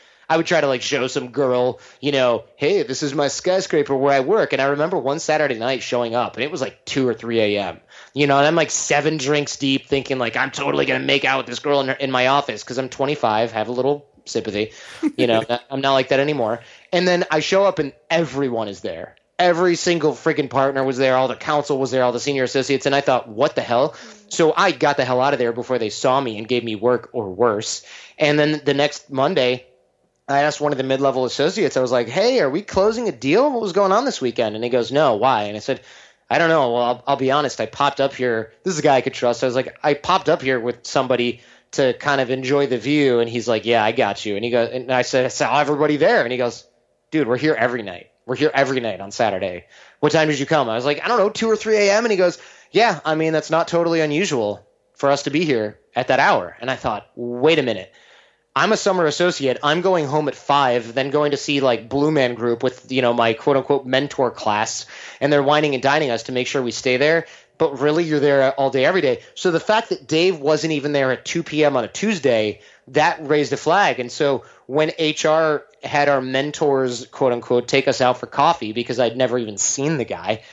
to show some girl, hey, this is my skyscraper where I work. And I remember one Saturday night showing up, and it was like 2 or 3 a.m. And I'm like 7 drinks deep, thinking like I'm totally going to make out with this girl in my office because I'm 25, have a little sympathy. I'm not like that anymore. And then I show up, and everyone is there. Every single freaking partner was there. All the counsel was there, all the senior associates. And I thought, what the hell? So I got the hell out of there before they saw me and gave me work or worse. And then the next Monday, I asked one of the mid-level associates, I was like, hey, are we closing a deal? What was going on this weekend? And he goes, no, why? And I said, I don't know. Well, I'll be honest. I popped up here. This is a guy I could trust. I was like, I popped up here with somebody to kind of enjoy the view. And he's like, yeah, I got you. And he goes, and I said, I saw everybody there. And he goes, dude, we're here every night. We're here every night on Saturday. What time did you come? I was like, I don't know, 2 or 3 a.m. And he goes, yeah, I mean, that's not totally unusual for us to be here at that hour. And I thought, wait a minute. I'm a summer associate. I'm going home at 5, then going to see like Blue Man Group with, my quote unquote mentor class. And they're whining and dining us to make sure we stay there. But really, you're there all day, every day. So the fact that Dave wasn't even there at 2 p.m. on a Tuesday, that raised a flag. And so when HR had our mentors, quote unquote, take us out for coffee, because I'd never even seen the guy,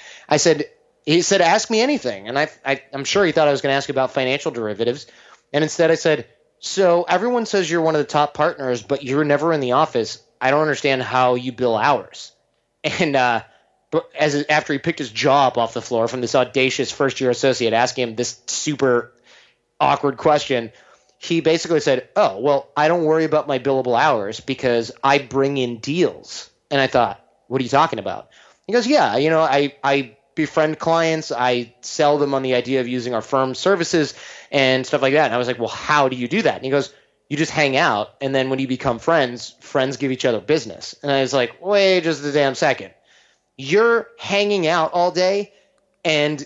he said, ask me anything. And I'm sure he thought I was going to ask about financial derivatives. And instead I said, so everyone says you're one of the top partners, but you're never in the office. I don't understand how you bill hours. And after he picked his jaw up off the floor from this audacious first-year associate asking him this super awkward question, he basically said, oh, well, I don't worry about my billable hours because I bring in deals. And I thought, what are you talking about? He goes, yeah, I befriend clients. I sell them on the idea of using our firm's services and stuff like that. And I was like, well, how do you do that? And he goes, you just hang out. And then when you become friends give each other business. And I was like, wait just a damn second. You're hanging out all day, and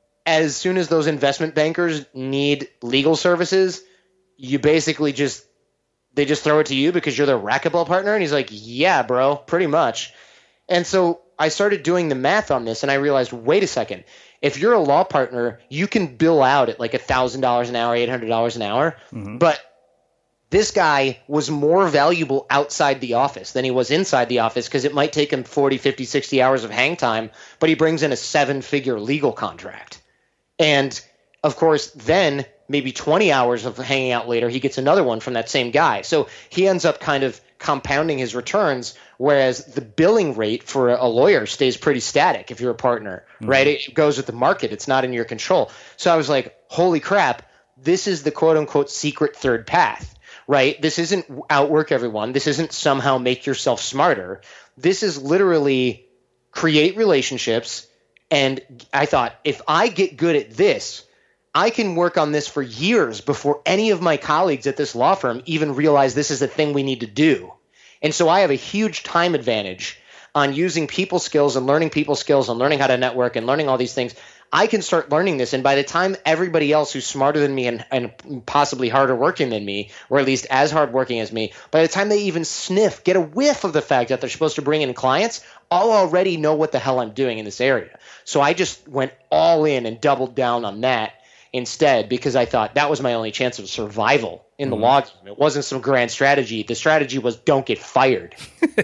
as soon as those investment bankers need legal services, you basically they just throw it to you because you're their racquetball partner? And he's like, yeah, bro, pretty much. And so I started doing the math on this, and I realized, wait a second. If you're a law partner, you can bill out at like $1,000 an hour, $800 an hour. Mm-hmm. But this guy was more valuable outside the office than he was inside the office, because it might take him 40, 50, 60 hours of hang time, but he brings in a 7-figure legal contract. And of course, then maybe 20 hours of hanging out later, he gets another one from that same guy. So he ends up kind of compounding his returns, whereas the billing rate for a lawyer stays pretty static if you're a partner, mm-hmm. right? It goes with the market. It's not in your control. So I was like, holy crap, this is the quote-unquote secret third path, right? This isn't outwork everyone. This isn't somehow make yourself smarter. This is literally create relationships. And I thought, if I get good at this, I can work on this for years before any of my colleagues at this law firm even realize this is a thing we need to do. And so I have a huge time advantage on using people skills and learning people skills and learning how to network and learning all these things. I can start learning this. And by the time everybody else who's smarter than me and possibly harder working than me, or at least as hardworking as me, by the time they even get a whiff of the fact that they're supposed to bring in clients, I'll already know what the hell I'm doing in this area. So I just went all in and doubled down on that instead, because I thought that was my only chance of survival in the law game. It wasn't some grand strategy. The strategy was don't get fired.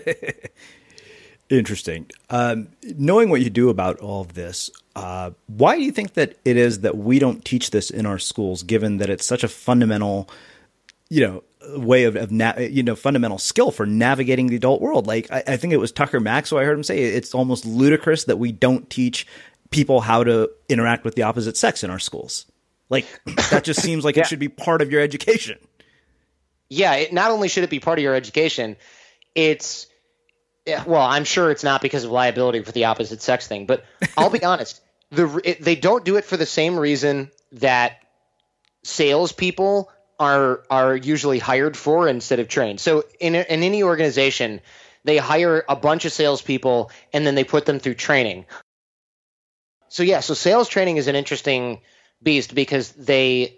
Interesting. Knowing what you do about all of this, why do you think that it is that we don't teach this in our schools, given that it's such a fundamental, way of fundamental skill for navigating the adult world? Like, I think it was Tucker Maxwell, I heard him say, it's almost ludicrous that we don't teach people how to interact with the opposite sex in our schools. Like, that just seems like it should be part of your education. Yeah, not only should it be part of your education, it's well, I'm sure it's not because of liability for the opposite sex thing, but I'll be honest. They don't do it for the same reason that salespeople are usually hired for instead of trained. So in any organization, they hire a bunch of salespeople and then they put them through training. So sales training is an interesting beast because they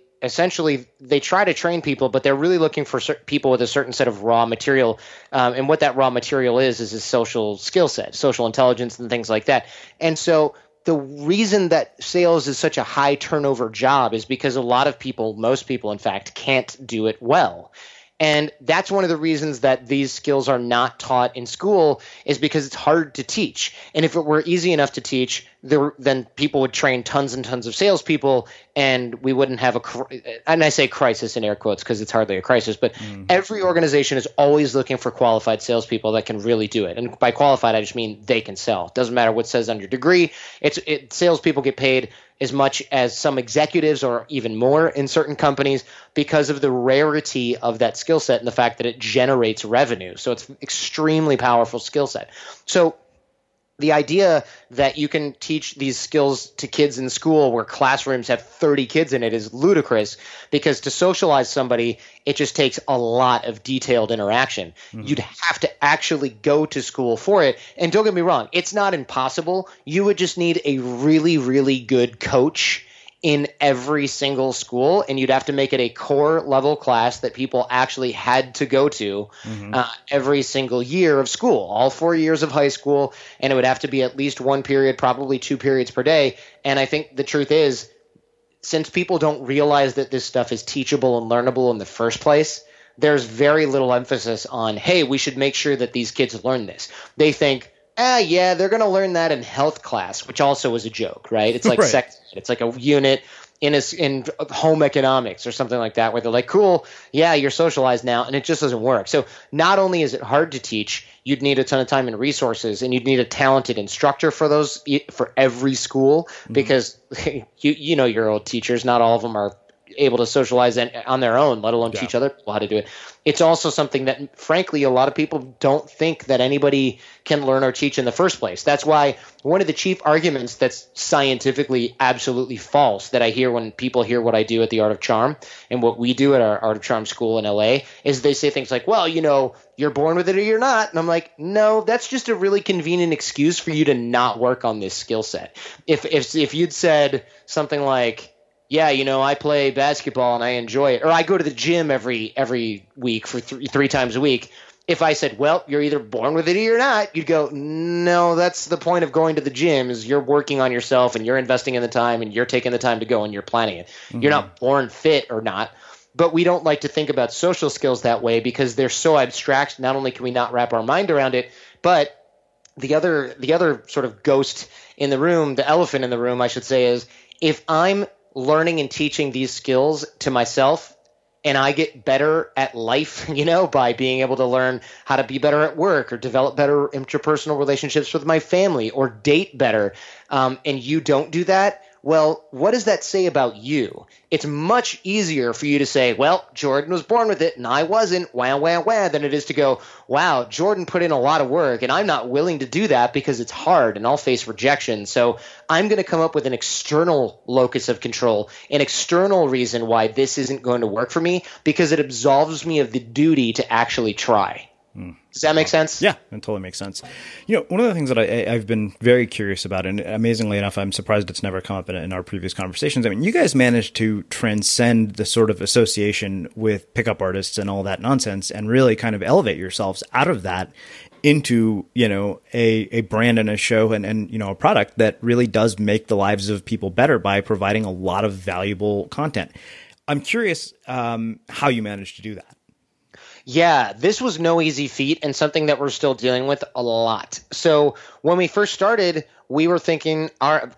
try to train people, but they're really looking for people with a certain set of raw material. And what that raw material is a social skill set, social intelligence and things like that. And so the reason that sales is such a high turnover job is because a lot of people, most people in fact, can't do it well. And that's one of the reasons that these skills are not taught in school, is because it's hard to teach. And if it were easy enough to teach, then people would train tons and tons of salespeople, and we wouldn't have and I say crisis in air quotes because it's hardly a crisis, but every organization is always looking for qualified salespeople that can really do it. And by qualified, I just mean they can sell. It doesn't matter what it says on your degree. Salespeople get paid as much as some executives or even more in certain companies because of the rarity of that skill set and the fact that it generates revenue. So it's an extremely powerful skill set. So the idea that you can teach these skills to kids in school where classrooms have 30 kids in it is ludicrous, because to socialize somebody, it just takes a lot of detailed interaction. You'd have to actually go to school for it. And don't get me wrong, it's not impossible. You would just need a really, really good coach in every single school, and you'd have to make it a core level class that people actually had to go to every single year of school, all 4 years of high school, and it would have to be at least one period, probably 2 periods per day. And I think the truth is, since people don't realize that this stuff is teachable and learnable in the first place, there's very little emphasis on, hey, we should make sure that these kids learn this. They think, yeah, they're going to learn that in health class, which also is a joke, right? It's like sex. It's like a unit in home economics or something like that, where they're like, cool, yeah, you're socialized now, and it just doesn't work. So not only is it hard to teach, you'd need a ton of time and resources, and you'd need a talented instructor for every school, because you know your old teachers, not all of them are able to socialize on their own, let alone teach other people how to do it. It's also something that, frankly, a lot of people don't think that anybody can learn or teach in the first place. That's why one of the chief arguments that's scientifically absolutely false that I hear when people hear what I do at the Art of Charm and what we do at our Art of Charm school in LA is they say things like, well, you're born with it or you're not. And I'm like, no, that's just a really convenient excuse for you to not work on this skill set. If you'd said something like, yeah, I play basketball and I enjoy it, or I go to the gym every week for three times a week. If I said, well, you're either born with it or you're not, you'd go, no, that's the point of going to the gym, is you're working on yourself and you're investing in the time and you're taking the time to go and you're planning it. You're not born fit or not. But we don't like to think about social skills that way because they're so abstract. Not only can we not wrap our mind around it, but the other sort of ghost in the room, the elephant in the room, I should say, is if I'm learning and teaching these skills to myself and I get better at life, by being able to learn how to be better at work or develop better interpersonal relationships with my family or date better, and you don't do that, well, what does that say about you? It's much easier for you to say, well, Jordan was born with it and I wasn't, wah, wah, wah, than it is to go, wow, Jordan put in a lot of work and I'm not willing to do that because it's hard and I'll face rejection. So I'm going to come up with an external locus of control, an external reason why this isn't going to work for me, because it absolves me of the duty to actually try. Does that make sense? Yeah, it totally makes sense. One of the things that I've been very curious about, and amazingly enough, I'm surprised it's never come up in our previous conversations. I mean, you guys managed to transcend the sort of association with pickup artists and all that nonsense and really kind of elevate yourselves out of that into, a brand and a show and a product that really does make the lives of people better by providing a lot of valuable content. I'm curious how you managed to do that. Yeah, this was no easy feat and something that we're still dealing with a lot. So when we first started, we were thinking,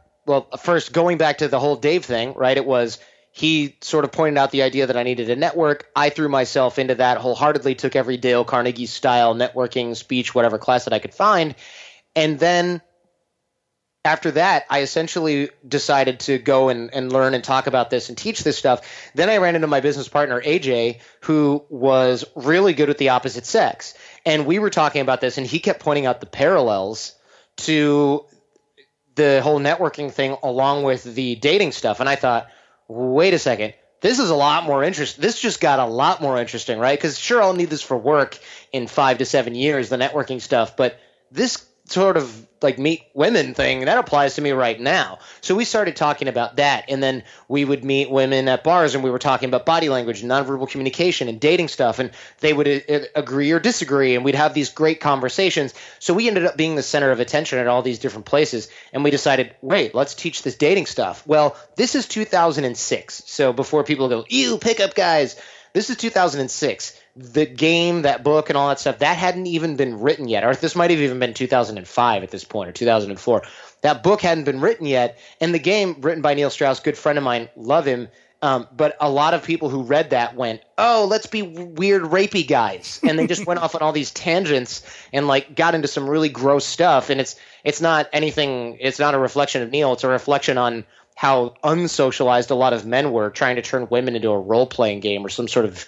first going back to the whole Dave thing, right? It was, he sort of pointed out the idea that I needed a network. I threw myself into that wholeheartedly, took every Dale Carnegie style networking, speech, whatever class that I could find. And then after that, I essentially decided to go and learn and talk about this and teach this stuff. Then I ran into my business partner, AJ, who was really good with the opposite sex. And we were talking about this, and he kept pointing out the parallels to the whole networking thing along with the dating stuff. And I thought, wait a second, this is a lot more interesting. This just got a lot more interesting, right? Because sure, I'll need this for work in 5 to 7 years, the networking stuff. But this sort of like meet women thing, that applies to me right now. So we started talking about that. And then we would meet women at bars and we were talking about body language and nonverbal communication and dating stuff. And they would agree or disagree. And we'd have these great conversations. So we ended up being the center of attention at all these different places. And we decided, wait, let's teach this dating stuff. Well, this is 2006. So before people go, ew, pickup guys, this is 2006. The game, that book, and all that stuff, that hadn't even been written yet. Or this might have even been 2005 at this point, or 2004. That book hadn't been written yet. And the game, written by Neil Strauss, good friend of mine, love him. But a lot of people who read that went, oh, let's be weird, rapey guys. And they just went off on all these tangents and like got into some really gross stuff. And it's not anything, it's not a reflection of Neil. It's a reflection on how unsocialized a lot of men were trying to turn women into a role-playing game or some sort of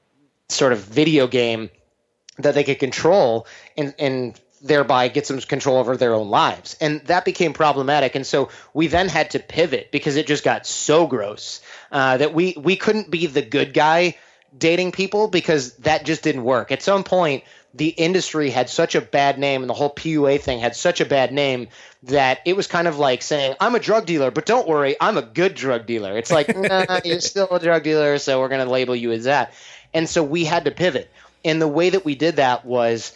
video game that they could control and thereby get some control over their own lives. And that became problematic. And so we then had to pivot because it just got so gross that we couldn't be the good guy dating people because that just didn't work. At some point, the industry had such a bad name and the whole PUA thing had such a bad name that it was kind of like saying, I'm a drug dealer, but don't worry, I'm a good drug dealer. It's like, nah, you're still a drug dealer, so we're going to label you as that. And so we had to pivot. And the way that we did that was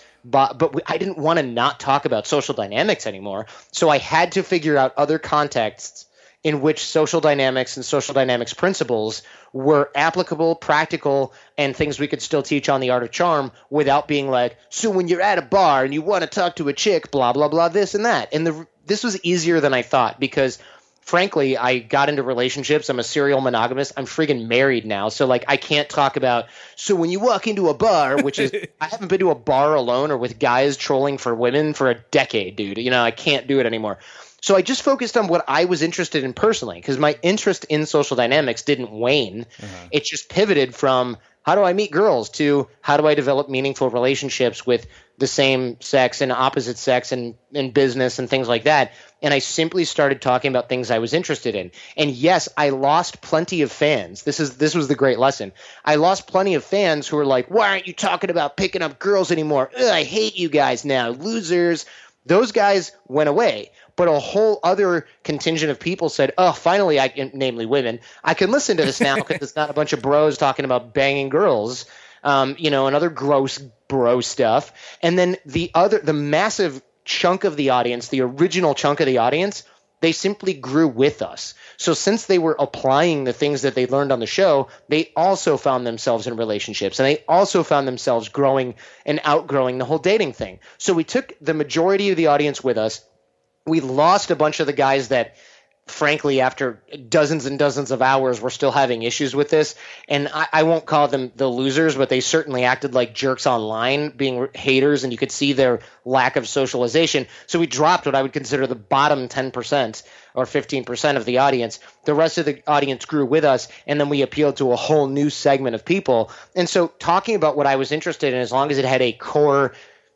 I didn't want to not talk about social dynamics anymore. So I had to figure out other contexts in which social dynamics and social dynamics principles were applicable, practical, and things we could still teach on The Art of Charm without being like, so when you're at a bar and you want to talk to a chick, blah, blah, blah, this and that. And this was easier than I thought because frankly, I got into relationships. I'm a serial monogamist. I'm freaking married now. So like I can't talk about, so when you walk into a bar, which is, I haven't been to a bar alone or with guys trolling for women for a decade, dude. You know, I can't do it anymore. So I just focused on what I was interested in personally because my interest in social dynamics didn't wane. It just pivoted from how do I meet girls to how do I develop meaningful relationships with the same sex and opposite sex and business and things like that. And I simply started talking about things I was interested in. And yes, I lost plenty of fans. This was the great lesson. I lost plenty of fans who were like, why aren't you talking about picking up girls anymore? Ugh, I hate you guys now, losers. Those guys went away. But a whole other contingent of people said, oh, finally, namely women, I can listen to this now because it's not a bunch of bros talking about banging girls, and other gross bro stuff. And then the massive chunk of the audience, the original chunk of the audience, they simply grew with us. So since they were applying the things that they learned on the show, they also found themselves in relationships and they also found themselves growing and outgrowing the whole dating thing. So we took the majority of the audience with us. We lost a bunch of the guys that, frankly, after dozens and dozens of hours, were still having issues with this. And I won't call them the losers, but they certainly acted like jerks online, being haters, and you could see their lack of socialization. So we dropped what I would consider the bottom 10% or 15% of the audience. The rest of the audience grew with us, and then we appealed to a whole new segment of people. And so talking about what I was interested in, as long as it had a core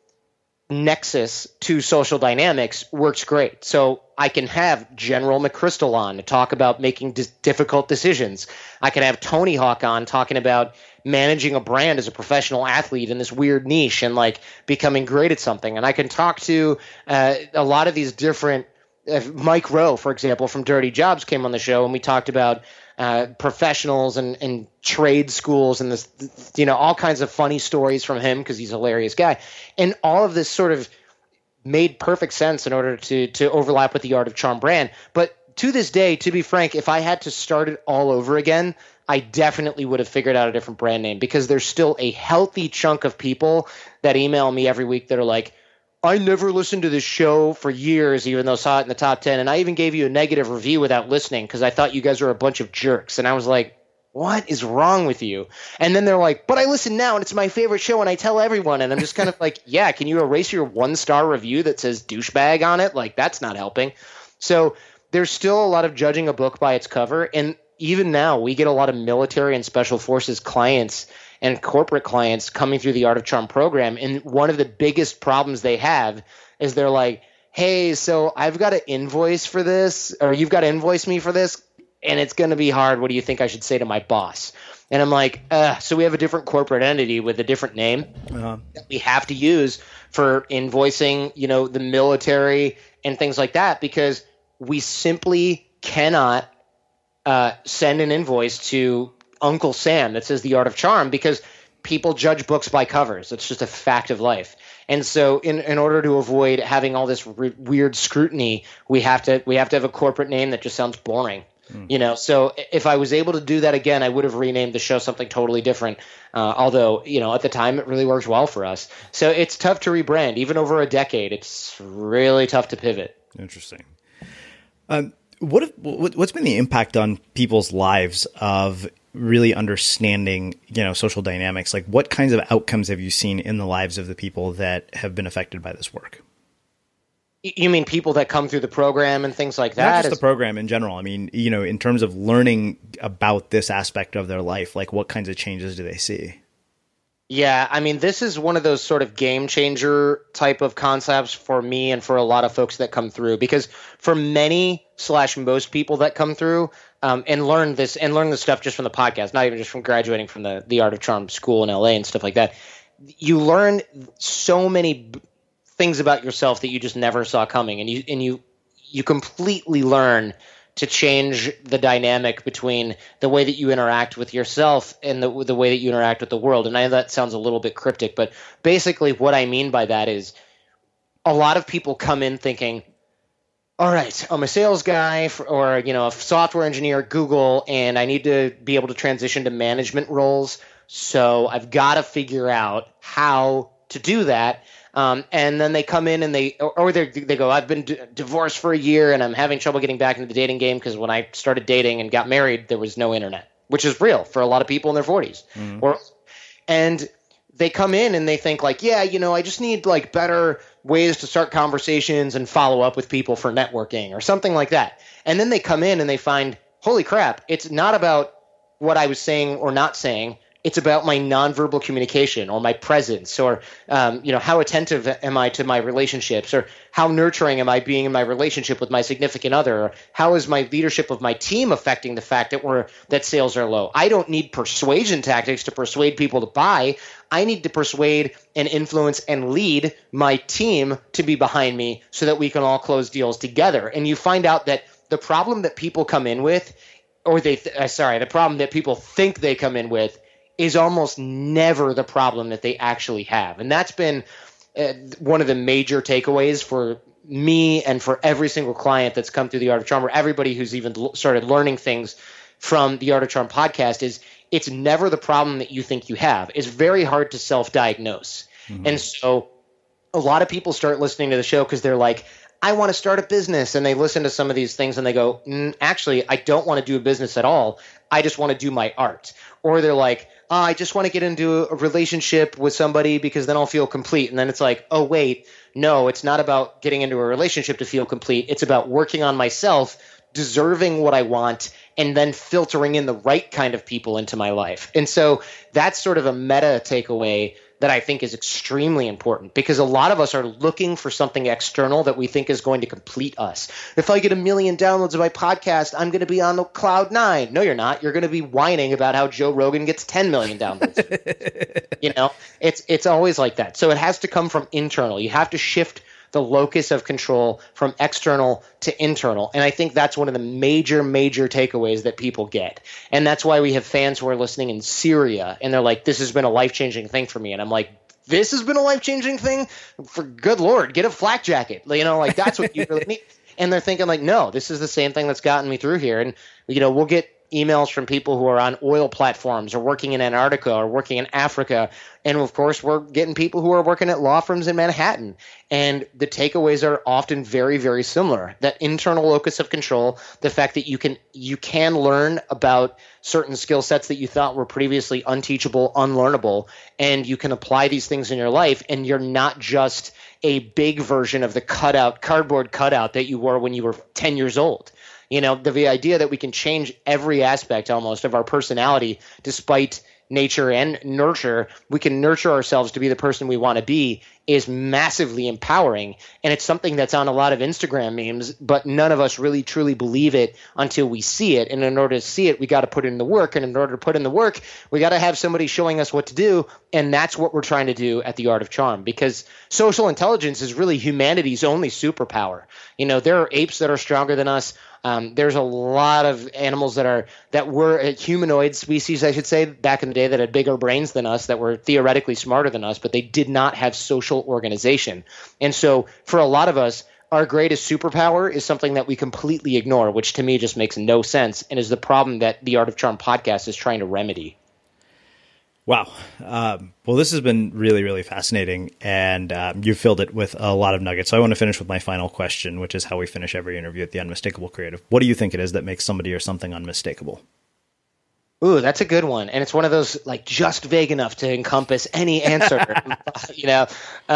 nexus to social dynamics, works great. So I can have General McChrystal on to talk about making difficult decisions. I can have Tony Hawk on talking about managing a brand as a professional athlete in this weird niche and like becoming great at something. And I can talk to a lot of these different Mike Rowe, for example, from Dirty Jobs came on the show and we talked about professionals and trade schools and this, all kinds of funny stories from him because he's a hilarious guy. And all of this sort of made perfect sense in order to overlap with the Art of Charm brand. But to this day, to be frank, if I had to start it all over again, I definitely would have figured out a different brand name because there's still a healthy chunk of people that email me every week that are like, I never listened to this show for years, even though I saw it in the top 10. And I even gave you a negative review without listening because I thought you guys were a bunch of jerks. And I was like, what is wrong with you? And then they're like, but I listen now and it's my favorite show and I tell everyone. And I'm just kind of like, yeah, can you erase your 1-star review that says douchebag on it? Like, that's not helping. So there's still a lot of judging a book by its cover. And even now, we get a lot of military and special forces clients and corporate clients coming through the Art of Charm program. And one of the biggest problems they have is they're like, hey, so I've got to invoice for this, or you've got to invoice me for this, and it's going to be hard. What do you think I should say to my boss? And I'm like, so we have a different corporate entity with a different name that we have to use for invoicing, the military and things like that, because we simply cannot send an invoice to Uncle Sam that says The Art of Charm, because people judge books by covers. It's just a fact of life. And so in order to avoid having all this weird scrutiny, we have to have a corporate name that just sounds boring. So if I was able to do that again, I would have renamed the show something totally different. Although, at the time it really worked well for us. So it's tough to rebrand. Even over a decade, it's really tough to pivot. Interesting. What's been the impact on people's lives of really understanding, social dynamics? Like, what kinds of outcomes have you seen in the lives of the people that have been affected by this work? You mean people that come through the program and things like that? Not just the program in general. I mean, in terms of learning about this aspect of their life, like what kinds of changes do they see? Yeah, I mean, this is one of those sort of game changer type of concepts for me and for a lot of folks that come through, because for many/most people that come through and learn this stuff just from the podcast, not even just from graduating from the Art of Charm school in LA and stuff like that, you learn so many things about yourself that you just never saw coming, and you completely learn to change the dynamic between the way that you interact with yourself and the way that you interact with the world. And I know that sounds a little bit cryptic, but basically what I mean by that is a lot of people come in thinking, all right, I'm a sales guy or a software engineer at Google, and I need to be able to transition to management roles. So I've got to figure out how to do that. And then they come in and they go, I've been divorced for a year and I'm having trouble getting back into the dating game because when I started dating and got married, there was no internet, which is real for a lot of people in their 40s. Mm-hmm. And they come in and they think like, yeah, I just need like better ways to start conversations and follow up with people for networking or something like that. And then they come in and they find, holy crap, it's not about what I was saying or not saying. It's about my nonverbal communication or my presence or, how attentive am I to my relationships, or how nurturing am I being in my relationship with my significant other, or how is my leadership of my team affecting the fact that sales are low. I don't need persuasion tactics to persuade people to buy. I need to persuade and influence and lead my team to be behind me so that we can all close deals together. And you find out that the problem that people come in with, the problem that people think they come in with, is almost never the problem that they actually have. And that's been one of the major takeaways for me and for every single client that's come through the Art of Charm, or everybody who's even started learning things from the Art of Charm podcast, is it's never the problem that you think you have. It's very hard to self-diagnose. Mm-hmm. And so a lot of people start listening to the show because they're like, I want to start a business. And they listen to some of these things and they go, actually, I don't want to do a business at all. I just want to do my art. Or they're like, I just want to get into a relationship with somebody because then I'll feel complete. And then it's like, oh, wait, no, it's not about getting into a relationship to feel complete. It's about working on myself, deserving what I want, and then filtering in the right kind of people into my life. And so that's sort of a meta takeaway that I think is extremely important, because a lot of us are looking for something external that we think is going to complete us. If I get 1 million downloads of my podcast, I'm going to be on the cloud 9. No, you're not. You're going to be whining about how Joe Rogan gets 10 million downloads. It's always like that. So it has to come from internal. You have to shift the locus of control from external to internal. And I think that's one of the major, major takeaways that people get. And that's why we have fans who are listening in Syria and they're like, this has been a life-changing thing for me. And I'm like, this has been a life-changing thing? For good Lord, get a flak jacket. That's what you really need. And they're thinking like, no, this is the same thing that's gotten me through here. And, we'll get emails from people who are on oil platforms or working in Antarctica or working in Africa. And of course, we're getting people who are working at law firms in Manhattan. And the takeaways are often very, very similar. That internal locus of control, the fact that you can learn about certain skill sets that you thought were previously unteachable, unlearnable, and you can apply these things in your life, and you're not just a big version of the cardboard cutout that you were when you were 10 years old. You know, the idea that we can change every aspect almost of our personality despite nature and nurture, we can nurture ourselves to be the person we want to be, is massively empowering. And it's something that's on a lot of Instagram memes, but none of us really truly believe it until we see it. And in order to see it, we got to put in the work. And in order to put in the work, we got to have somebody showing us what to do. And that's what we're trying to do at The Art of Charm, because social intelligence is really humanity's only superpower. You know, there are apes that are stronger than us. There's a lot of animals that were a humanoid species, I should say, back in the day that had bigger brains than us, that were theoretically smarter than us, but they did not have social organization. And so for a lot of us, our greatest superpower is something that we completely ignore, which to me just makes no sense and is the problem that the Art of Charm podcast is trying to remedy. Wow. Well, this has been really, really fascinating, and you filled it with a lot of nuggets. So I want to finish with my final question, which is how we finish every interview at the Unmistakable Creative. What do you think it is that makes somebody or something unmistakable? Ooh, that's a good one. And it's one of those, like, just vague enough to encompass any answer. You know,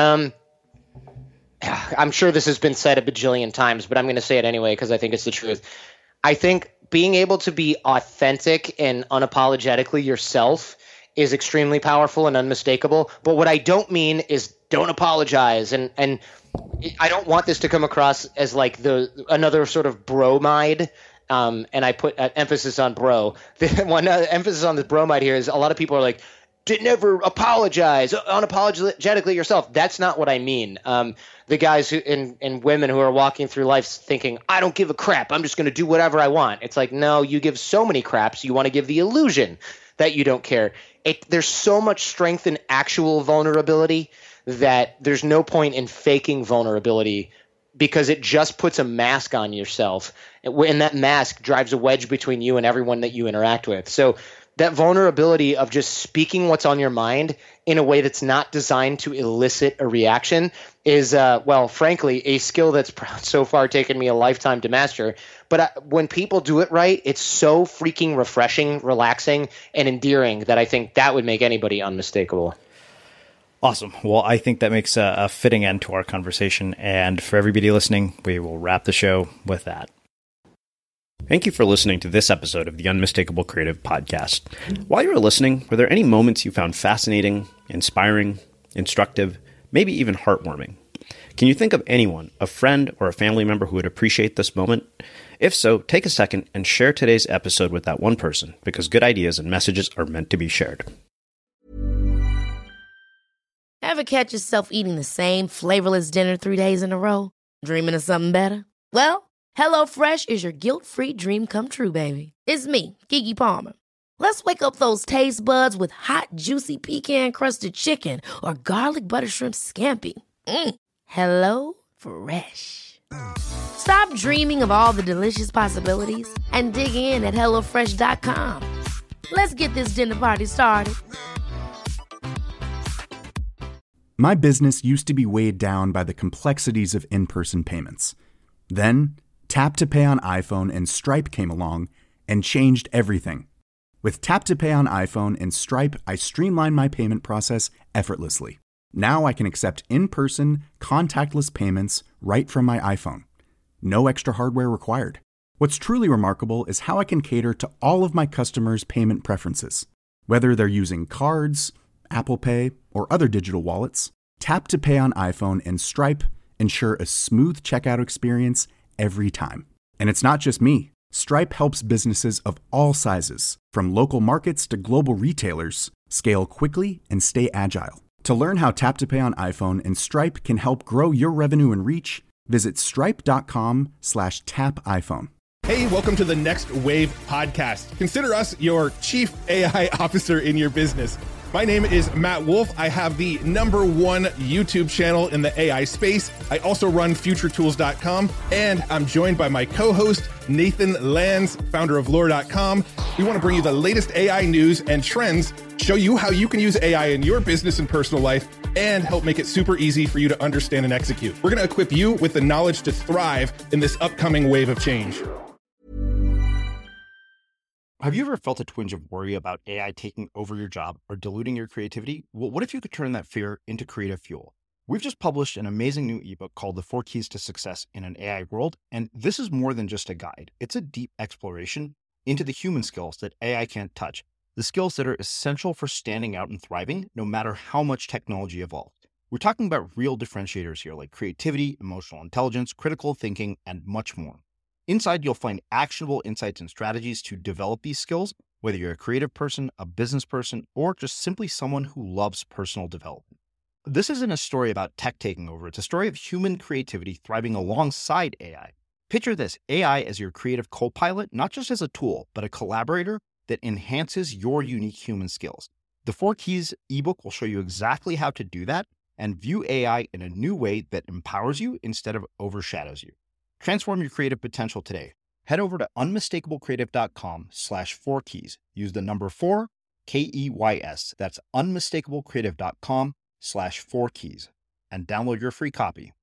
I'm sure this has been said a bajillion times, but I'm going to say it anyway because I think it's the truth. I think being able to be authentic and unapologetically yourself is extremely powerful and unmistakable. But what I don't mean is don't apologize. And I don't want this to come across as like another sort of bromide. And I put emphasis on bro. The one emphasis on the bromide here is a lot of people are like, never apologize, unapologetically yourself. That's not what I mean. The guys and women who are walking through life thinking, I don't give a crap, I'm just going to do whatever I want. It's like, no, you give so many craps, you want to give the illusion that you don't care. There's so much strength in actual vulnerability that there's no point in faking vulnerability, because it just puts a mask on yourself, and that mask drives a wedge between you and everyone that you interact with. So that vulnerability of just speaking what's on your mind in a way that's not designed to elicit a reaction is, well, frankly, a skill that's so far taken me a lifetime to master. But when people do it right, it's so freaking refreshing, relaxing, and endearing that I think that would make anybody unmistakable. Awesome. Well, I think that makes a fitting end to our conversation. And for everybody listening, we will wrap the show with that. Thank you for listening to this episode of the Unmistakable Creative Podcast. While you were listening, were there any moments you found fascinating, inspiring, instructive, maybe even heartwarming? Can you think of anyone, a friend or a family member who would appreciate this moment? If so, take a second and share today's episode with that one person, because good ideas and messages are meant to be shared. Ever catch yourself eating the same flavorless dinner 3 days in a row? Dreaming of something better? Well, HelloFresh is your guilt-free dream come true, baby. It's me, Keke Palmer. Let's wake up those taste buds with hot, juicy pecan-crusted chicken or garlic butter shrimp scampi. HelloFresh. Stop dreaming of all the delicious possibilities and dig in at HelloFresh.com. Let's get this dinner party started. My business used to be weighed down by the complexities of in-person payments. Then, Tap to Pay on iPhone and Stripe came along and changed everything. With Tap to Pay on iPhone and Stripe, I streamlined my payment process effortlessly. Now I can accept in-person, contactless payments right from my iPhone. No extra hardware required. What's truly remarkable is how I can cater to all of my customers' payment preferences. Whether they're using cards, Apple Pay, or other digital wallets, Tap to Pay on iPhone and Stripe ensure a smooth checkout experience every time. And it's not just me. Stripe helps businesses of all sizes, from local markets to global retailers, scale quickly and stay agile. To learn how Tap to Pay on iPhone and Stripe can help grow your revenue and reach, visit stripe.com/tapiphone. Hey, welcome to the Next Wave podcast. Consider us your chief AI officer in your business. My name is Matt Wolf. I have the #1 YouTube channel in the AI space. I also run futuretools.com, and I'm joined by my co-host, Nathan Lands, founder of lore.com. We want to bring you the latest AI news and trends, show you how you can use AI in your business and personal life, and help make it super easy for you to understand and execute. We're going to equip you with the knowledge to thrive in this upcoming wave of change. Have you ever felt a twinge of worry about AI taking over your job or diluting your creativity? Well, what if you could turn that fear into creative fuel? We've just published an amazing new ebook called The 4 Keys to Success in an AI World, and this is more than just a guide. It's a deep exploration into the human skills that AI can't touch, the skills that are essential for standing out and thriving, no matter how much technology evolves. We're talking about real differentiators here, like creativity, emotional intelligence, critical thinking, and much more. Inside, you'll find actionable insights and strategies to develop these skills, whether you're a creative person, a business person, or just simply someone who loves personal development. This isn't a story about tech taking over. It's a story of human creativity thriving alongside AI. Picture this, AI as your creative co-pilot, not just as a tool, but a collaborator that enhances your unique human skills. The 4 Keys ebook will show you exactly how to do that and view AI in a new way that empowers you instead of overshadows you. Transform your creative potential today. Head over to unmistakablecreative.com/4keys. Use the number 4, KEYS. That's unmistakablecreative.com/4keys and download your free copy.